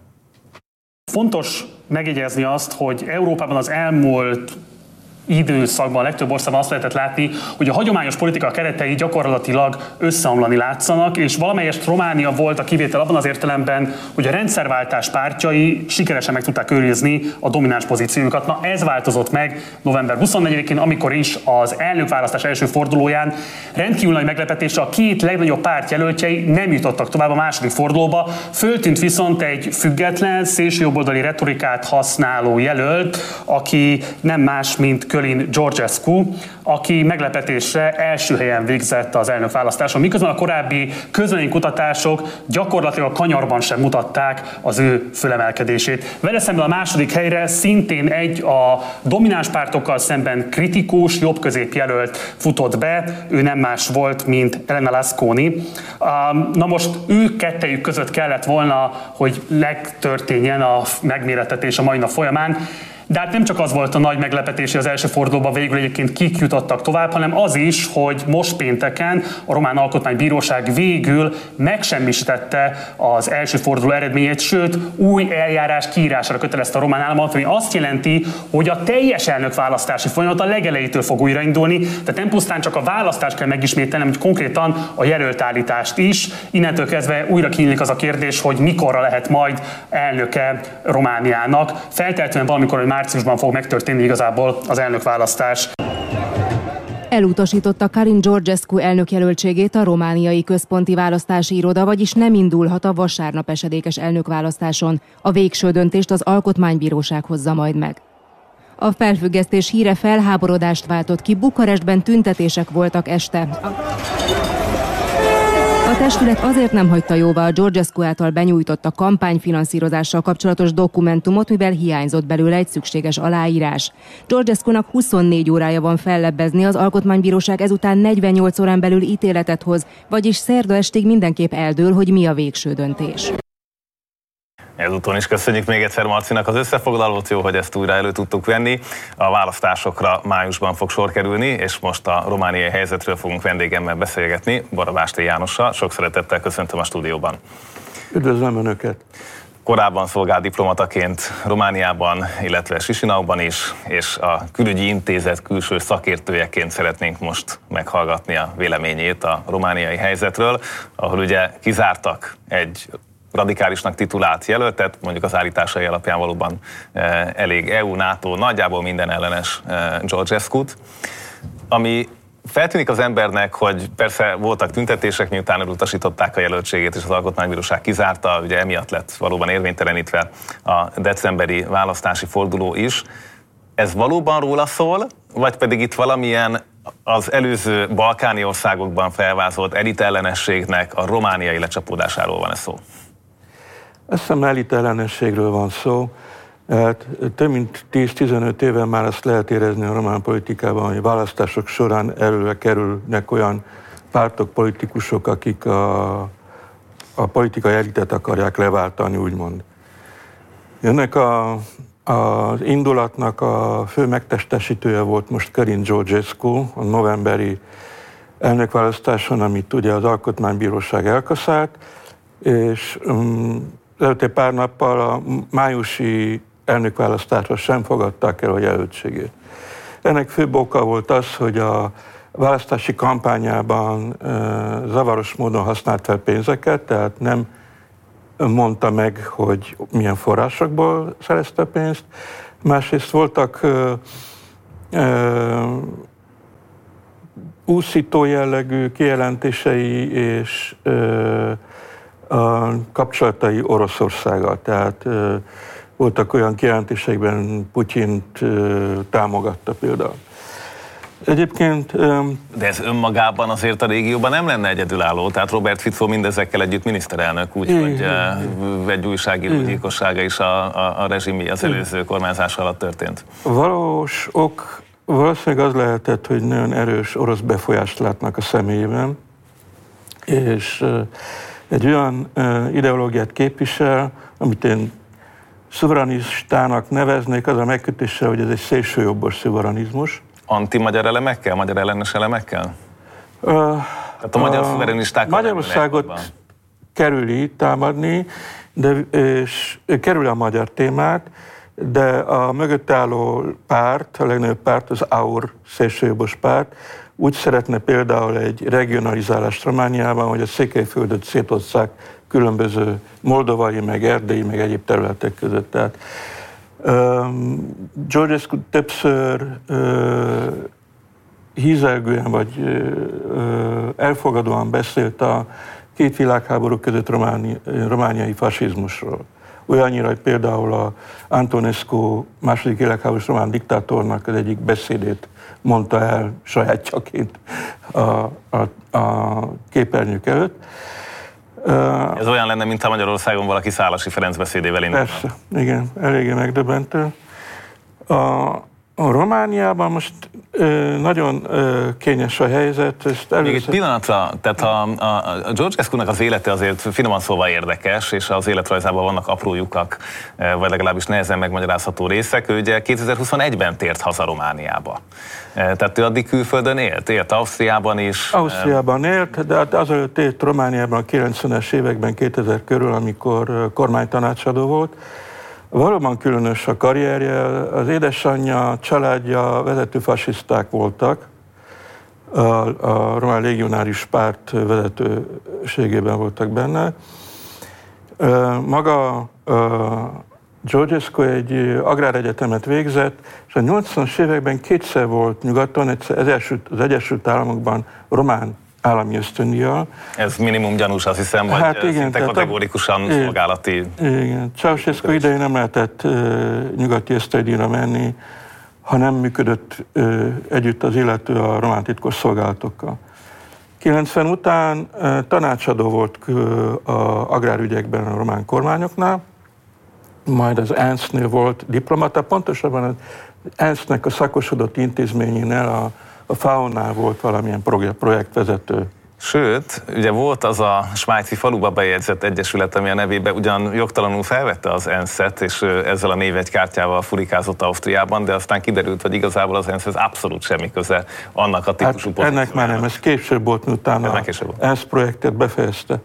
Fontos megjegyezni azt, hogy Európában az elmúlt időszakban a legtöbb országban azt lehetett látni, hogy a hagyományos politika keretei gyakorlatilag összeomlani látszanak, és valamelyest Románia volt a kivétel abban az értelemben, hogy a rendszerváltás pártjai sikeresen meg tudták őrizni a domináns pozíciójukat. Na ez változott meg november 24-én, amikor is az elnökválasztás első fordulóján rendkívül nagy meglepetésre a két legnagyobb párt jelöltjei nem jutottak tovább a második fordulóba. Föltűnt viszont egy független, szélsőjobboldali retorikát használó jelölt, aki nem más, mint Kölin Georgescu, aki meglepetésre első helyen végzett az elnökválasztáson, miközben a korábbi közvéleménykutatások gyakorlatilag a kanyarban sem mutatták az ő fölemelkedését. Vele szemben a második helyre szintén egy a domináns pártokkal szemben kritikus, jobb-közép jelölt futott be, ő nem más volt, mint Elena Lasconi. Na most ők kettejük között kellett volna, hogy legtörténjen a megmérettetés a mai nap folyamán. De hát nem csak az volt a nagy meglepetés, hogy az első fordulóban végül egyébként kik jutottak tovább, hanem az is, hogy most pénteken a Román Alkotmánybíróság végül megsemmisítette az első forduló eredményét, sőt új eljárás kiírására kötelezte a román államot, ami azt jelenti, hogy a teljes elnökválasztási folyamat a legelejétől fog újraindulni, tehát nem pusztán csak a választást kell megismételni, hanem konkrétan a jelöltállítást is. Innentől kezdve újra kinyílik az a kérdés, hogy mikorra lehet majd elnöke Romániának. Feltehetően valamikor, hogy márciusban fog megtörténni igazából az elnökválasztás. Elutasította Kölin Georgescu elnökjelöltségét a romániai központi választási iroda, vagyis nem indulhat a vasárnap esedékes elnökválasztáson. A végső döntést az Alkotmánybíróság hozza majd meg. A felfüggesztés híre felháborodást váltott ki, Bukarestben tüntetések voltak este. A testület azért nem hagyta jóvá a Georgescu által benyújtott a kampányfinanszírozással kapcsolatos dokumentumot, mivel hiányzott belőle egy szükséges aláírás. Georgescunak 24 órája van fellebbezni, az Alkotmánybíróság ezután 48 órán belül ítéletet hoz, vagyis szerda estig mindenképp eldől, hogy mi a végső döntés. Ezúton is köszönjük még egyszer Marcinak az összefoglalót, jó, hogy ezt újra elő tudtuk venni. A választásokra májusban fog sor kerülni, és most a romániai helyzetről fogunk vendégemmel beszélgetni, Barabásté Jánossal. Sok szeretettel köszöntöm a stúdióban. Üdvözlöm Önöket! Korábban szolgált diplomataként Romániában, illetve Sisinauban is, és a külügyi intézet külső szakértőjeként szeretnénk most meghallgatni a véleményét a romániai helyzetről, ahol ugye kizártak egy radikálisnak titulált jelöltet, mondjuk az állításai alapján valóban elég EU, NATO, nagyjából minden ellenes Georgescut, ami feltűnik az embernek, hogy persze voltak tüntetések, miután elutasították a jelöltségét, és az Alkotmánybíróság kizárta, ugye emiatt lett valóban érvénytelenítve a decemberi választási forduló is. Ez valóban róla szól, vagy pedig itt valamilyen az előző balkáni országokban felvázolt elitellenességnek a romániai lecsapódásáról van szó? Azt hiszem, elitellenességről van szó. Hát, több mint 10-15 éve már azt lehet érezni a román politikában, hogy választások során előre kerülnek olyan pártok, politikusok, akik a politikai elitet akarják leváltani, úgymond. Ennek az indulatnak a fő megtestesítője volt most Kölin Georgescu a novemberi elnökválasztáson, amit ugye az Alkotmánybíróság elkaszált, és előtte pár nappal a májusi elnökválasztásra sem fogadták el a jelöltségét. Ennek főbb oka volt az, hogy a választási kampányában zavaros módon használt fel pénzeket, tehát nem mondta meg, hogy milyen forrásokból szerezte pénzt. Másrészt voltak úszító jellegű kijelentései és a kapcsolatai Oroszországgal. Tehát voltak olyan kijelentésekben Putyint támogatta például. Egyébként... De ez önmagában azért a régióban nem lenne egyedülálló, tehát Robert Fico mindezekkel együtt miniszterelnök, úgyhogy egy újságíró gyilkossága is a rezsimi, az előző kormányzás alatt történt. Valós ok valószínűleg az lehetett, hogy nagyon erős orosz befolyást látnak a személyében, és egy olyan ideológiát képvisel, amit én szuverenistának neveznék, az a megkötése, hogy ez egy szélsőjobbos szuverenizmus. Anti-magyar elemekkel, magyar ellenes elemekkel? Tehát a magyar szuverenisták... Magyarországot kerüli támadni, és kerül a magyar témát, de a mögött álló párt, a legnagyobb párt, az AUR szélsőjobbos párt, úgy szeretne például egy regionalizálást Romániában, hogy a Székelyföldöt szétosszák különböző moldovai, meg erdélyi, meg egyéb területek között. Tehát Georgescu többször hízelgően vagy elfogadóan beszélt a két világháború között romániai fasizmusról. Olyannyira, hogy például a Antonescu második világháborús román diktátornak az egyik beszédét mondta el sajátjaként a képernyők előtt. Ez olyan lenne, mintha Magyarországon valaki Szálasi Ferenc beszédével indulna. Persze, igen, eléggé megdöbbentő. A Romániában most nagyon kényes a helyzet. Még egy pillanatra, tehát a Georgescu-nak az élete azért finoman szóval érdekes, és az életrajzában vannak apró lyukak, vagy legalábbis nehezen megmagyarázható részek. Ő ugye 2021-ben tért haza Romániába. Tehát ő addig külföldön élt Ausztriában is. Ausztriában élt, de azelőtt élt Romániában a 90-es években, 2000 körül, amikor kormánytanácsadó volt. Valóban különös a karrierje, az édesanyja, családja vezető fasiszták voltak, a román légionáris párt vezetőségében voltak benne. Maga Georgescu egy agráregyetemet végzett, és a 80-as években kétszer volt nyugaton, az Egyesült Államokban román állami ösztöndíjjal. Ez minimum gyanús, azt hiszem, vagy hát igen, szinte kategórikusan szolgálati. Igen, Ceausescu idején nem lehetett nyugati ösztöndíjra menni, ha nem működött együtt az illető a román titkos szolgálatokkal. 90 után tanácsadó volt az agrárügyekben a román kormányoknál, majd az ENSZ-nél volt diplomata, pontosabban az ENSZ-nek a szakosodott intézményénél a FAO-nál volt valamilyen projektvezető. Sőt, ugye volt az a svájci faluba bejegyzett egyesület, ami a nevébe ugyan jogtalanul felvette az ENSZ-et, és ezzel a névjegykártyával furikázott Ausztriában, de aztán kiderült, hogy igazából az ENSZ-hez abszolút semmi köze annak a típusú pozíciójának. Ennek már nem, ez később volt, miután az ENSZ projektet befejezte.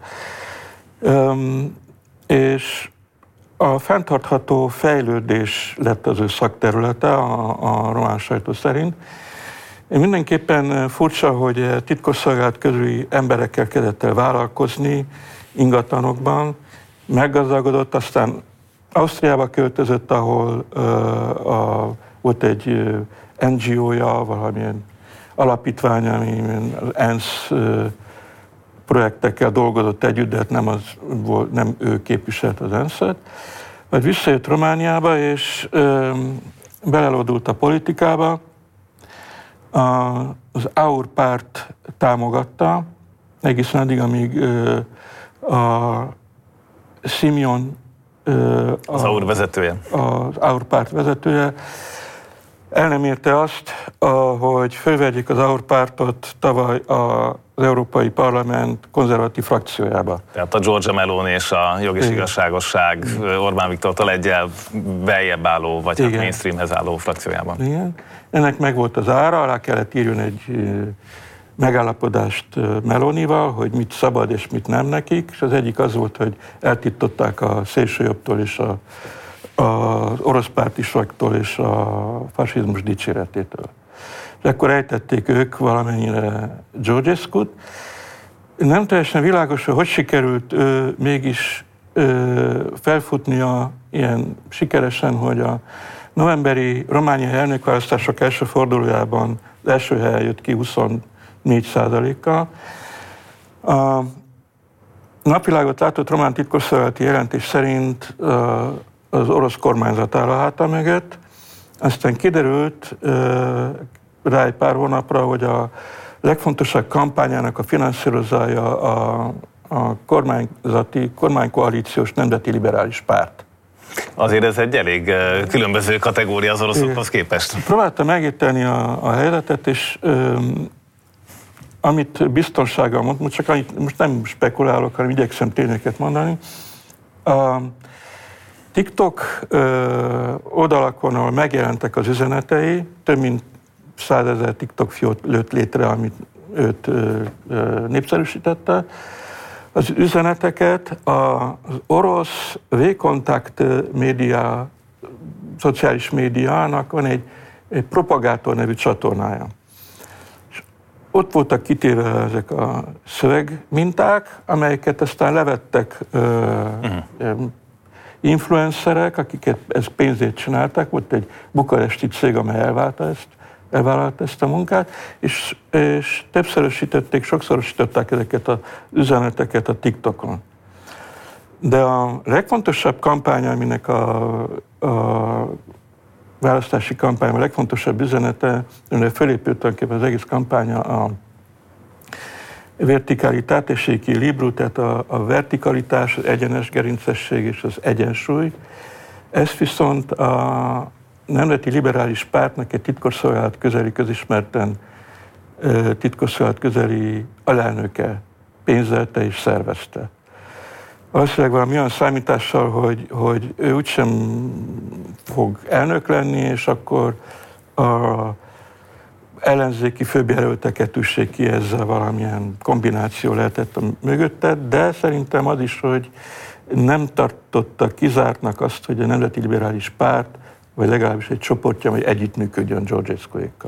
És a fenntartható fejlődés lett az ő szakterülete a román sajtó szerint. Mindenképpen furcsa, hogy titkosszolgálat közüli emberekkel kezdett el vállalkozni ingatlanokban, meggazdagodott, aztán Ausztriába költözött, ahol volt egy NGO-ja, valamilyen alapítvány, ami az ENSZ projektekkel dolgozott együtt, de nem ő képviselt az ENSZ-et. Majd visszajött Romániába, és belelódult a politikába. Az AUR párt támogatta, egészen addig, amíg a Simeon, az AUR vezetője. Az AUR párt vezetője el nem érte azt, hogy fölvegyék az AUR pártot tavaly az Európai Parlament konzervatív frakciójába. Tehát a Giorgia Meloni és a Jog és Igazságosság Orbán Viktortól egyel beljebb álló, vagy hát mainstreamhez álló frakciójában. Igen. Ennek meg volt az ára, alá kellett írjon egy megállapodást Melonival, hogy mit szabad és mit nem nekik, és az egyik az volt, hogy eltiltották a szélsőjobbtól és az orosz pártisaktól és a fasizmus dicséretétől. és akkor ejtették ők valamennyire Georgescu-t. Nem teljesen világos, hogy sikerült mégis felfutnia ilyen sikeresen, hogy a novemberi romániai elnökválasztások első fordulójában az első helyen jött ki 24%-kal. A napvilágot látott román titkosszolgálati jelentés szerint az orosz kormányzat áll a háta mögött. Aztán kiderült rá egy pár hónapra, hogy a legfontosabb kampányának a finanszírozója a kormánykoalíciós nemzeti liberális párt. Azért ez egy elég különböző kategória az oroszokhoz képest. Próbáltam megérteni a helyzetet, és amit biztonsággal mondtam, most nem spekulálok, hanem igyekszem tényeket mondani. A TikTok oldalakon, ahol megjelentek az üzenetei, több mint 100 000 TikTok fiót lőtt létre, amit őt népszerűsítette. Az üzeneteket az orosz V-kontakt média, szociális médiának van egy propagátor nevű csatornája. És ott voltak kitéve ezek a szövegminták, amelyeket aztán levettek influencerek, akiket ezt pénzért csinálták. Volt egy bukaresti cég, amely elvállalta ezt a munkát, és többszörösítették, sokszorosították ezeket az üzeneteket a TikTokon. De a legfontosabb kampány, aminek a választási kampány, a legfontosabb üzenete, aminek fölépült tulajdonképpen az egész kampánya a vertikalitát és equilibru, tehát a vertikalitás, az egyenes gerincesség és az egyensúly. Ez viszont a Nemzeti Liberális Pártnak egy titkosszolgálat közeli, közismerten titkosszolgálat közeli alelnöke pénzelte és szervezte. Valószínűleg valami olyan számítással, hogy ő úgysem fog elnök lenni, és akkor a ellenzéki főbjelölteket üssék ki, ezzel valamilyen kombináció lehetett a mögötte, de szerintem az is, hogy nem tartotta kizártnak azt, hogy a Nemzeti Liberális Párt, vagy legalábbis egy csoportja, hogy együttműködjön Georgescu-ékkal.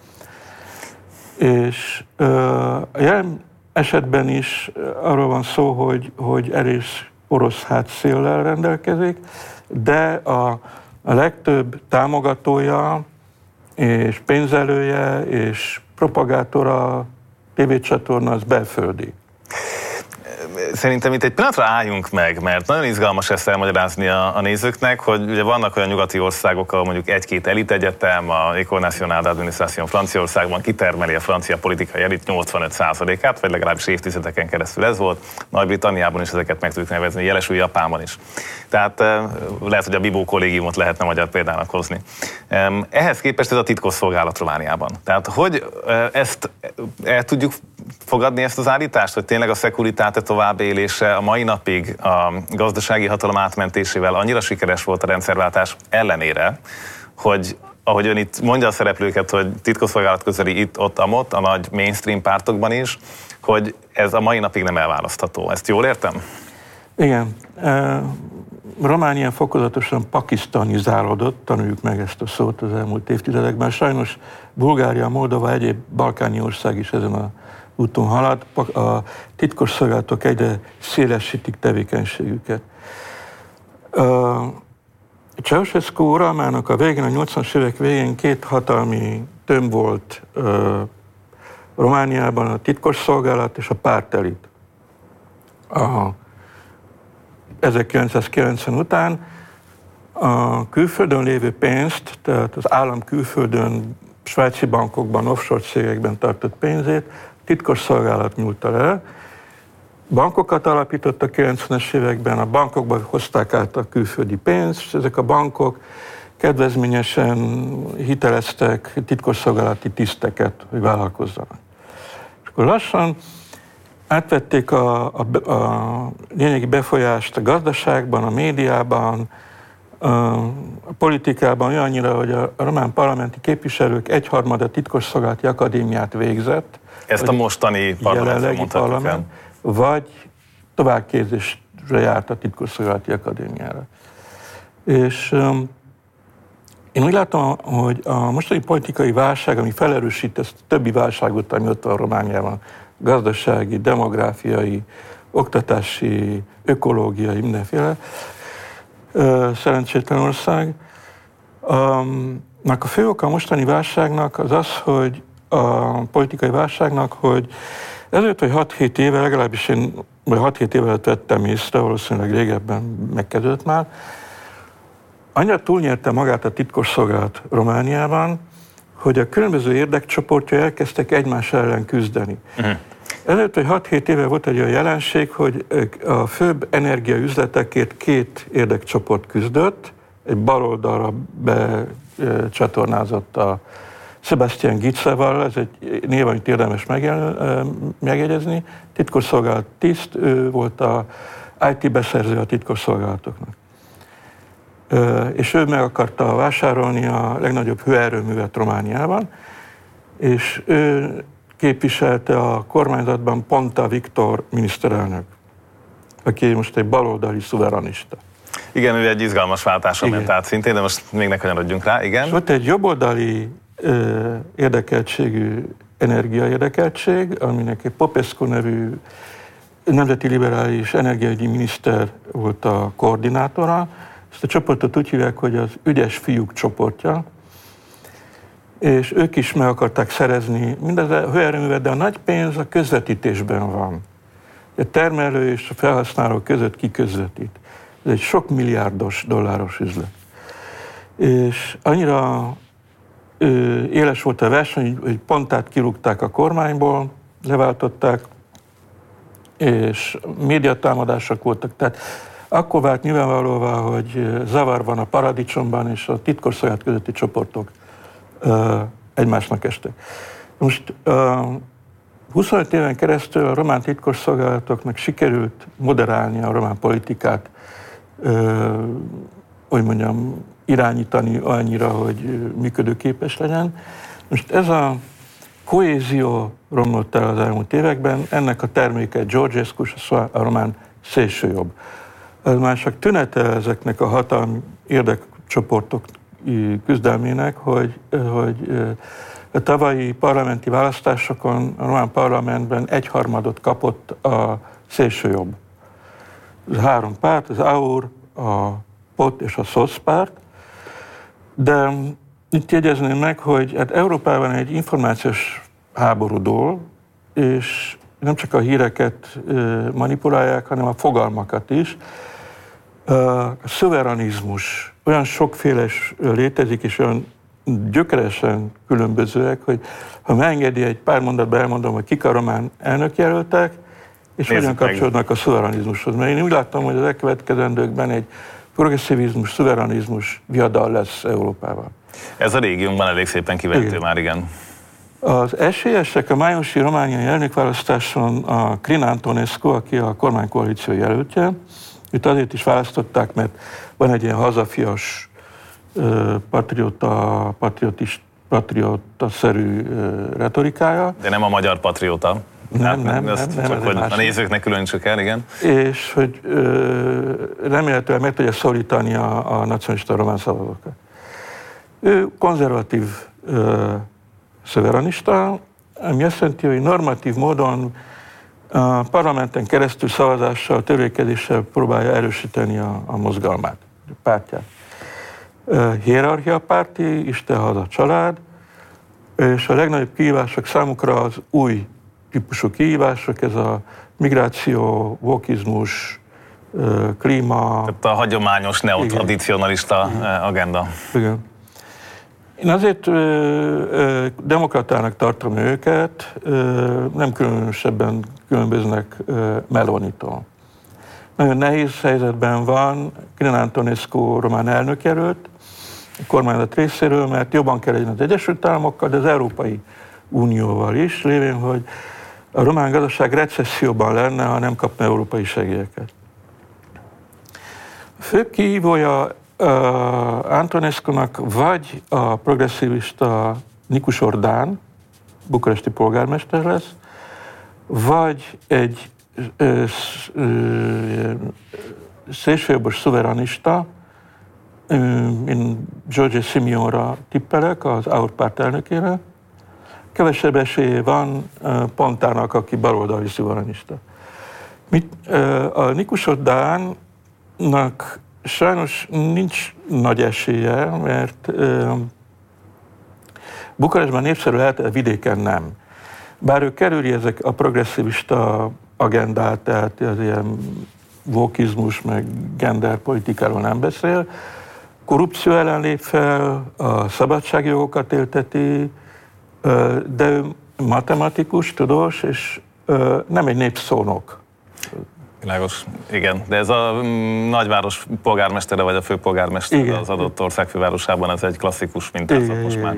És a jelen esetben is arról van szó, hogy erős orosz hátszéllel rendelkezik, de a legtöbb támogatója és pénzelője és propagátora, tévécsatorna az belföldi. Szerintem itt egy pillanatra álljunk meg, mert nagyon izgalmas ezt elmagyarázni a nézőknek, hogy ugye vannak olyan nyugati országok, ahol mondjuk egy-két elitegyetem, a École Nationale d'Administration Franciaországban kitermeli a francia politikai elit 85%-át, vagy legalábbis évtizedeken keresztül ez volt. Nagy-Britanniában is ezeket meg tudjuk nevezni, jelesül Japánban is. Tehát lehet, hogy a Bibó kollégiumot lehetne magyar példának hozni. Ehhez képest ez a titkosszolgálat Romániában. Tehát hogy ezt el tudjuk fogadni ezt az állítást, hogy tényleg a Securitate továbbélése a mai napig a gazdasági hatalom átmentésével annyira sikeres volt a rendszerváltás ellenére, hogy ahogy ön itt mondja a szereplőket, hogy titkosszolgálat közeli itt, ott, amott, a nagy mainstream pártokban is, hogy ez a mai napig nem elválasztható. Ezt jól értem? Igen. Románia fokozatosan pakisztanizálódott, tanuljuk meg ezt a szót az elmúlt évtizedekben. Sajnos Bulgária, Moldova, egyéb balkáni ország is ezen a úton halad. A titkosszolgálatok egyre szélesítik tevékenységüket. Ceausescu uralmának a végén, a 80-as évek végén két hatalmi tömb volt Romániában, a titkosszolgálat és a pártelit. 1990 után a külföldön lévő pénzt, tehát az állam külföldön, svájci bankokban, offshore cégekben tartott pénzét, titkosszolgálat nyújtta el. Bankokat alapított a 90-es években, a bankokba hozták át a külföldi pénzt, és ezek a bankok kedvezményesen hiteleztek titkosszolgálati tiszteket, hogy vállalkozzanak. És akkor lassan átvették a lényegi befolyást a gazdaságban, a médiában, a politikában olyannyira, hogy a román parlamenti képviselők egyharmada titkosszolgálati akadémiát végzett. Ezt a mostani parlament, vagy továbbképzésre járt a titkosszolgálati akadémiára. És Én úgy látom, hogy a mostani politikai válság, ami felerősít ezt a többi válságot, ami ott van Romániában, gazdasági, demográfiai, oktatási, ökológiai, mindenféle, szerencsétlen ország. A fő oka a mostani válságnak az az, hogy a politikai válságnak, hogy ezelőtt, vagy 6-7 éve, legalábbis én 6-7 éve vettem észre, valószínűleg régebben megkezdődött már, annyira túlnyerte magát a titkosszolgálat Romániában, hogy a különböző érdekcsoportja elkezdtek egymás ellen küzdeni. Ezelőtt, hogy 6-7 éve volt egy olyan jelenség, hogy a főbb energiaüzletekért 2 érdekcsoport küzdött, egy baloldalra becsatornázott a Sebastian Giceval, ez egy név, amit érdemes megjegyezni, titkosszolgálat tiszt, ő volt a IT beszerző a titkosszolgálatoknak. És ő meg akarta vásárolni a legnagyobb hőerőművet Romániában, és ő képviselte a kormányzatban Ponta Viktor miniszterelnök, aki most egy baloldali szuveranista. Igen, ő egy izgalmas váltáson ment át szintén, de most még ne kanyarodjunk rá, igen. És ott egy jobboldali érdekeltségű energiaérdekeltség, aminek egy Popescu nevű nemzeti liberális energiaügyi miniszter volt a koordinátora. Ezt a csoportot úgy hívják, hogy az ügyes fiúk csoportja, és ők is meg akarták szerezni mindez a hőerőművet, de a nagy pénz a közvetítésben van. A termelő és a felhasználó között kiközvetít. Ez egy sok milliárdos dolláros üzlet. És annyira éles volt a verseny, hogy Pontát kirúgták a kormányból, leváltották, és médiatámadások voltak. Tehát akkor vált nyilvánvalóvá, hogy zavar van a paradicsomban, és a titkosszolgálat közötti csoportok egymásnak estek. Most 25 éven keresztül a román titkosszolgálatoknak sikerült moderálni a román politikát, hogy mondjam, irányítani annyira, hogy működőképes legyen. Most ez a kohézió romlott el az elmúlt években, ennek a terméke Georgescu, a román szélsőjobb. Ez már csak tünete ezeknek a hatalmi érdekcsoportok küzdelmének, hogy a tavalyi parlamenti választásokon a román parlamentben 1/3 kapott a szélsőjobb. Ez 3 párt, az AUR, a POT és a SZOSZ párt, de itt jegyezném meg, hogy hát Európában egy információs háború dől, és nem csak a híreket manipulálják, hanem a fogalmakat is. A szuverenizmus olyan sokféle létezik, és olyan gyökeresen különbözőek, hogy ha megengedi, egy pár mondatban elmondom, hogy kik a román elnökjelöltek, és hogyan kapcsolódnak a szuverenizmushoz. Mert én úgy láttam, hogy az elkövetkezendőkben egy progresszivizmus, szuverenizmus viadal lesz Európában. Ez a régiónkban elég szépen kivehető már, igen. Az esélyesek a májusi romániai elnökválasztáson a Crin Antonescu, aki a kormánykoalíció jelöltje, őt azért is választották, mert van egy ilyen hazafias, patrióta-szerű retorikája. De nem a magyar patrióta. Nem, csak hogy a nézőknek különítsük el, igen. És hogy remélhetően meg tudja szólítani a nacionalista román szavazókat. Ő konzervatív szuverenista, ami azt jelenti, hogy normatív módon a parlamenten keresztül szavazással, törvénykezéssel próbálja erősíteni a mozgalmát, a pártját. Hierarchia párti, Isten, haza, család, és a legnagyobb kihívások számukra az új típusú kihívások, ez a migráció, wokizmus, klíma. Tehát a hagyományos neotradicionalista agenda. Igen. Én azért demokratának tartom őket, nem különösebben különböznek Melonitól. Nagyon nehéz helyzetben van Crin Antonescu román elnökjelölt, a kormányzat részéről, mert jobban kell legyen az Egyesült Államokkal, de az Európai Unióval is, lévén, hogy a román gazdaság recesszióban lenne, ha nem kapna európai segélyeket. A fő kihívója Antonescu-nak vagy a progresszivista Nikus Ordán, bukaresti polgármester lesz, vagy egy szélsőjobbos szuverenista, én Giorgia Simeonra tippelek, az AUR párt elnökére. Kevesebb esélye van Pontának, aki baloldali szuverenista. A Nikusod Dánnak sajnos nincs nagy esélye, mert Bukarestben népszerű lehet, vidéken nem. Bár ő kerüli ezek a progresszivista agendát, tehát az ilyen vokizmus, meg genderpolitikáról nem beszél, korrupció ellen lép fel, a szabadságjogokat élteti, de ő matematikus, tudós, és nem egy népszónok. Világos, igen. De ez a nagyváros polgármestere, vagy a főpolgármester igen. Az adott ország fővárosában, ez egy klasszikus mintázat most már.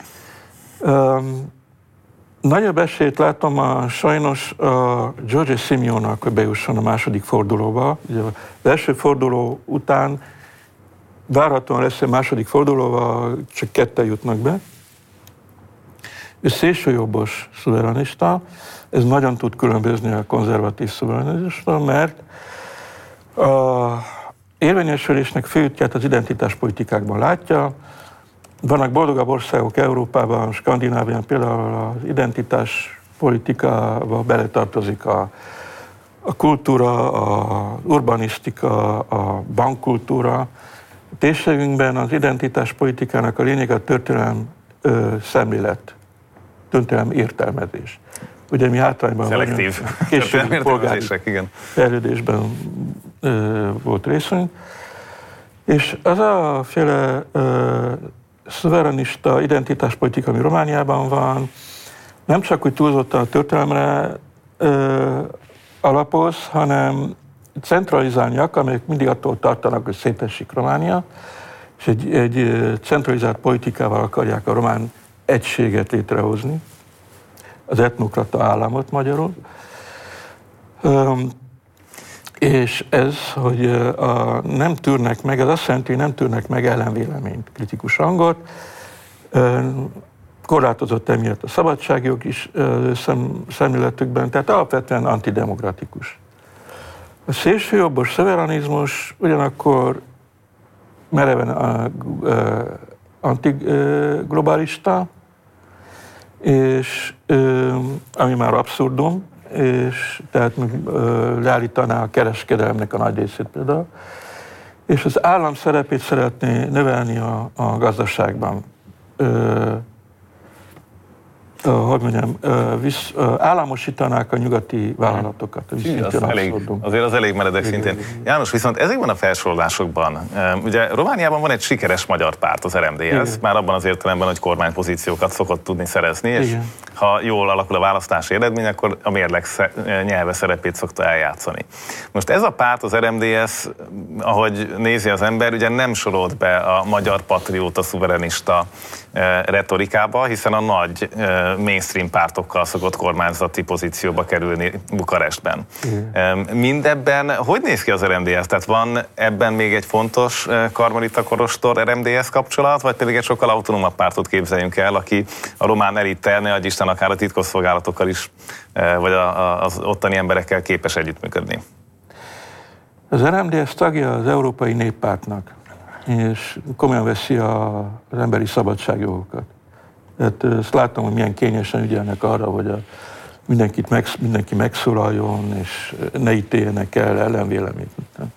Nagyobb esélyt látom sajnos a Giorgia Simeonnak, hogy bejusson a második fordulóba. Ugye az első forduló után várhatóan lesz egy második fordulóba, csak ketten jutnak be. Ő szélsőjobbos szuverenista, ez nagyon tud különbözni a konzervatív szuverenista, mert a érvényesülésnek főútját az identitáspolitikákban látja. Vannak boldogabb országok Európában, Skandinávián például az identitáspolitikába beletartozik a kultúra, az urbanisztika, a bankkultúra. A térségünkben az identitáspolitikának a lényeg a történelem szemlélet, történelem értelmezés. Ugye mi hátrányban vagyunk, későbbi polgári fejlődésben volt részünk, és az a féle szuverenista identitáspolitika, ami Romániában van, nem csak, hogy túlzottan a történelemre alapoz, hanem centralizálni akar, amelyek mindig attól tartanak, hogy szétesik Románia, és egy centralizált politikával akarják a román egységet létrehozni, az etnokrata államot magyarul. És ez, hogy nem tűrnek meg, ez azt jelenti, hogy nem tűrnek meg ellenvéleményt, kritikus hangot, korlátozott emiatt a szabadságjog is szemléletükben, tehát alapvetően antidemokratikus. A szélsőjobbos szuverenizmus ugyanakkor mereven antiglobalista, és ami már abszurdum, és tehát leállítaná a kereskedelemnek a nagy részét például, és az állam szerepét szeretné növelni a gazdaságban. Államosítanák a nyugati vállalatokat. Azért az elég meredek szintén. János, viszont ezekben a felsorolásokban, ugye Romániában van egy sikeres magyar párt, az RMDSZ, már abban az értelemben, hogy kormánypozíciókat szokott tudni szerezni, és ha jól alakul a választási eredmény, akkor a mérleg nyelve szerepét szokta eljátszani. Most ez a párt, az RMDSZ, ahogy nézi az ember, ugye nem sorolt be a magyar patrióta szuverenista retorikába, hiszen a nagy mainstream pártokkal szokott kormányzati pozícióba kerülni Bukarestben. Mindebben hogy néz ki az RMDSZ? Tehát van ebben még egy fontos Karmelita Kolostor RMDSZ kapcsolat, vagy pedig egy sokkal autonómabb pártot képzeljünk el, aki a román elittel, ne adj Isten, akár a titkosszolgálatokkal is, vagy az ottani emberekkel képes együttműködni? Az RMDSZ tagja az Európai Néppártnak, és komolyan veszi az emberi szabadságjogokat. Tehát ezt látom, hogy milyen kényesen ügyelnek arra, hogy mindenki megszólaljon, és ne ítéljenek el ellenvéleményt.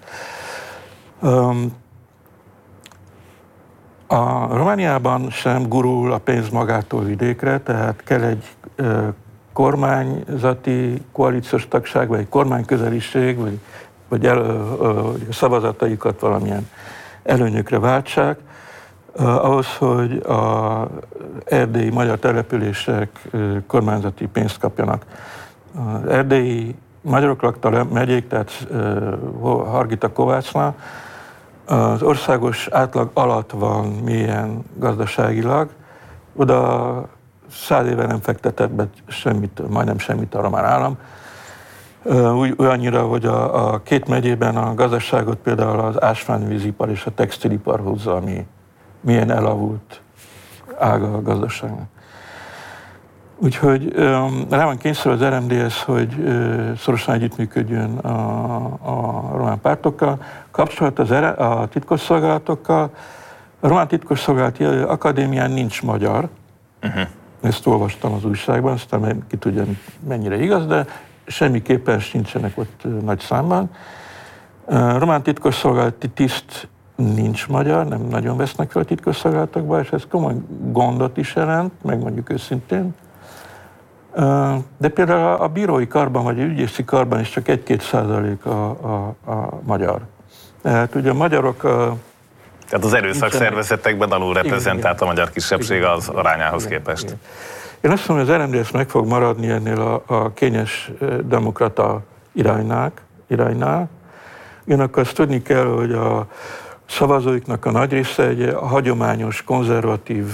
A Romániában sem gurul a pénz magától vidékre, tehát kell egy kormányzati koalíciós tagság, vagy egy kormányközeliség, vagy a szavazataikat valamilyen előnyökre váltsák, ahhoz, hogy az erdélyi magyar települések kormányzati pénzt kapjanak. Az erdélyi magyarok lakta megyék, tehát Hargita Kovácsnál, az országos átlag alatt van mélyen gazdaságilag, oda 100 éve nem fektetett be semmit, majdnem semmit a román állam. Olyannyira, hogy a két megyében a gazdaságot például az ásványvízipar és a textilipar hozza, ami milyen elavult ága a gazdaságnak. Úgyhogy rá van kényszer az RMDSZ, hogy szorosan együttműködjön a román pártokkal, kapcsolat a titkosszolgálatokkal. A Román Titkosszolgálati Akadémián nincs magyar, ezt olvastam az újságban, aztán ki tudja, mennyire igaz, de semmiképpen sincsenek ott nagy számban. Román titkosszolgálati tiszt nincs magyar, nem nagyon vesznek fel a titkosszolgálatokba, és ez komoly gondot is jelent, megmondjuk őszintén. De például a bírói karban, vagy a ügyészi karban is csak 1-2% a magyar. Tehát ugye a magyarok... Tehát az erőszakszervezetekben alul reprezentált a magyar kisebbség az arányához képest. Igen. Én azt mondom, hogy az RMDSZ meg fog maradni ennél a kényes demokrata iránynál. Ugyanakkor azt tudni kell, hogy a szavazóiknak a nagy része egy hagyományos, konzervatív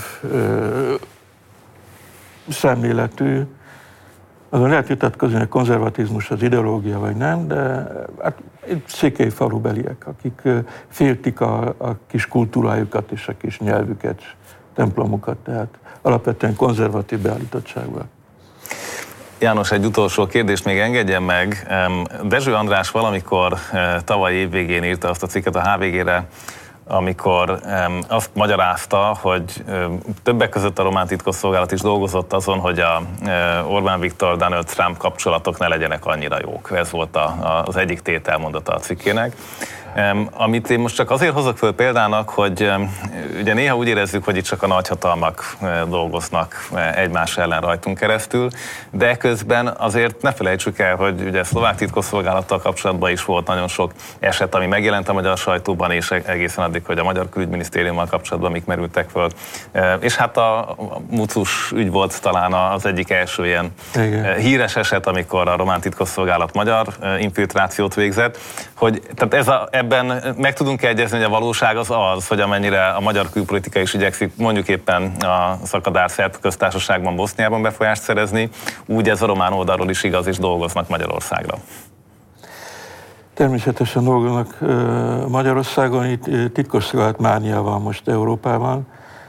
szemléletű. Azon lehet vitatkozni, hogy a konzervatizmus az ideológia vagy nem, de hát székelyfalubeliek, akik féltik a kis kultúrájukat és a kis nyelvüket, templomukat, tehát alapvetően konzervatív beállítottságban. János, egy utolsó kérdést még engedjen meg. Dezső András valamikor tavaly évvégén írta azt a cikket a HVG-re, amikor azt magyarázta, hogy többek között a román titkosszolgálat is dolgozott azon, hogy a Orbán Viktor, Donald Trump kapcsolatok ne legyenek annyira jók. Ez volt az egyik tételmondata a cikkének. Amit én most csak azért hozok föl példának, hogy ugye néha úgy érezzük, hogy itt csak a nagyhatalmak dolgoznak egymás ellen rajtunk keresztül, de közben azért ne felejtsük el, hogy ugye szlovák titkosszolgálattal kapcsolatban is volt nagyon sok eset, ami megjelent a magyar sajtóban, és egészen addig, hogy a Magyar Külügyminisztériummal kapcsolatban mik merültek föl. És hát a Mucus ügy volt talán az egyik első ilyen híres eset, amikor a román titkosszolgálat magyar infiltrációt végzett, hogy tehát ebben meg tudunk egyezni, hogy a valóság az, hogy amennyire a magyar külpolitika is igyekszik mondjuk éppen a szakadár szerb köztársaságban, Boszniában befolyást szerezni, úgy ez a román oldalról is igaz, és dolgoznak Magyarországra. Természetesen dolgoznak Magyarországon, itt titkosszolgálat mánia van most Európában,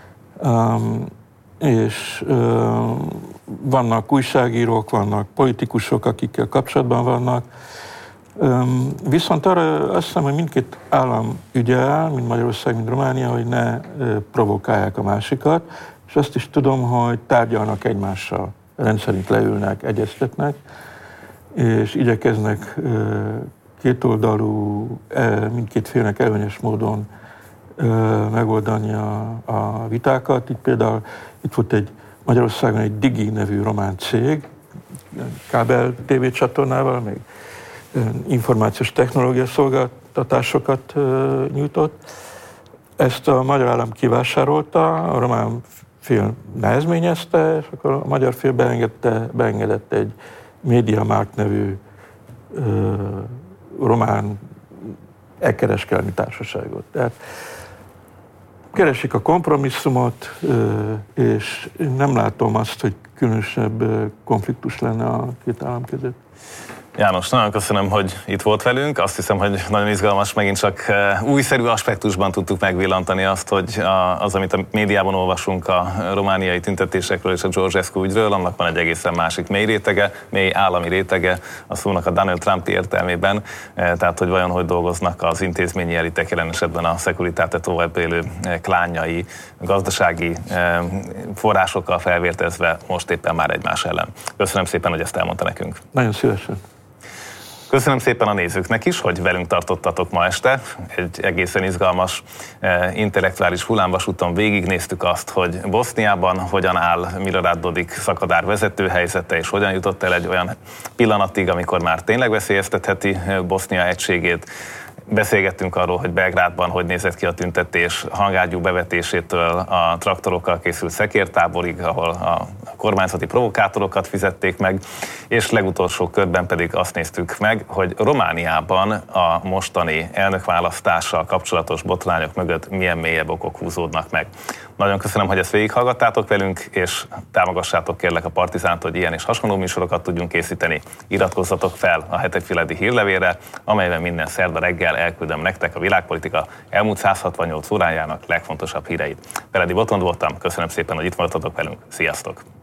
és vannak újságírók, vannak politikusok, akikkel kapcsolatban vannak. Viszont arra azt hiszem, hogy mindkét állam ügyel, mind Magyarország, mind Románia, hogy ne provokálják a másikat, és azt is tudom, hogy tárgyalnak egymással, rendszerint leülnek, egyeztetnek, és igyekeznek kétoldalú, mindkét félnek előnyös módon megoldani a vitákat. Itt volt Magyarországon egy Digi nevű román cég, kábel tévécsatornával, még információs technológia szolgáltatásokat nyújtott. Ezt a magyar állam kivásárolta, a román fél nehezményezte, és akkor a magyar fél beengedett egy MediaMarkt nevű román elkereskedelmi társaságot. Tehát keresik a kompromisszumot, és nem látom azt, hogy különösebb konfliktus lenne a két állam között. János, nagyon köszönöm, hogy itt volt velünk. Azt hiszem, hogy nagyon izgalmas, megint csak újszerű aspektusban tudtuk megvillantani azt, hogy az, amit a médiában olvasunk a romániai tüntetésekről és a Georgescu ügyről, annak van egy egészen másik mély rétege, mély állami rétege, a szónak a Donald Trump értelmében, tehát hogy vajon hogy dolgoznak az intézményi elitek, jelen esetben a Securitate tovább élő klánjai, gazdasági forrásokkal felvértezve most éppen már egymás ellen. Köszönöm szépen, hogy ezt elmondta nekünk. Nagyon szívesen. Köszönöm szépen a nézőknek is, hogy velünk tartottatok ma este. Egy egészen izgalmas intellektuális hullámvasúton végignéztük azt, hogy Boszniában hogyan áll Milorad Dodik szakadár vezetőhelyzete, és hogyan jutott el egy olyan pillanatig, amikor már tényleg veszélyeztetheti Bosznia egységét. Beszélgettünk arról, hogy Belgrádban hogy nézett ki a tüntetés hangágyú bevetésétől a traktorokkal készült szekértáborig, ahol a kormányzati provokátorokat fizették meg, és legutolsó körben pedig azt néztük meg, hogy Romániában a mostani elnökválasztással kapcsolatos botrányok mögött milyen mélyebb okok húzódnak meg. Nagyon köszönöm, hogy ezt végighallgattátok velünk, és támogassátok kérlek a Partizánt, hogy ilyen és hasonló műsorokat tudjunk készíteni. Iratkozzatok fel a Hetekfiledi hírlevélre, amelyben minden szerda reggel elküldöm nektek a világpolitika elmúlt 168 órájának legfontosabb híreit. Feledi Botond voltam, köszönöm szépen, hogy itt voltatok velünk. Sziasztok!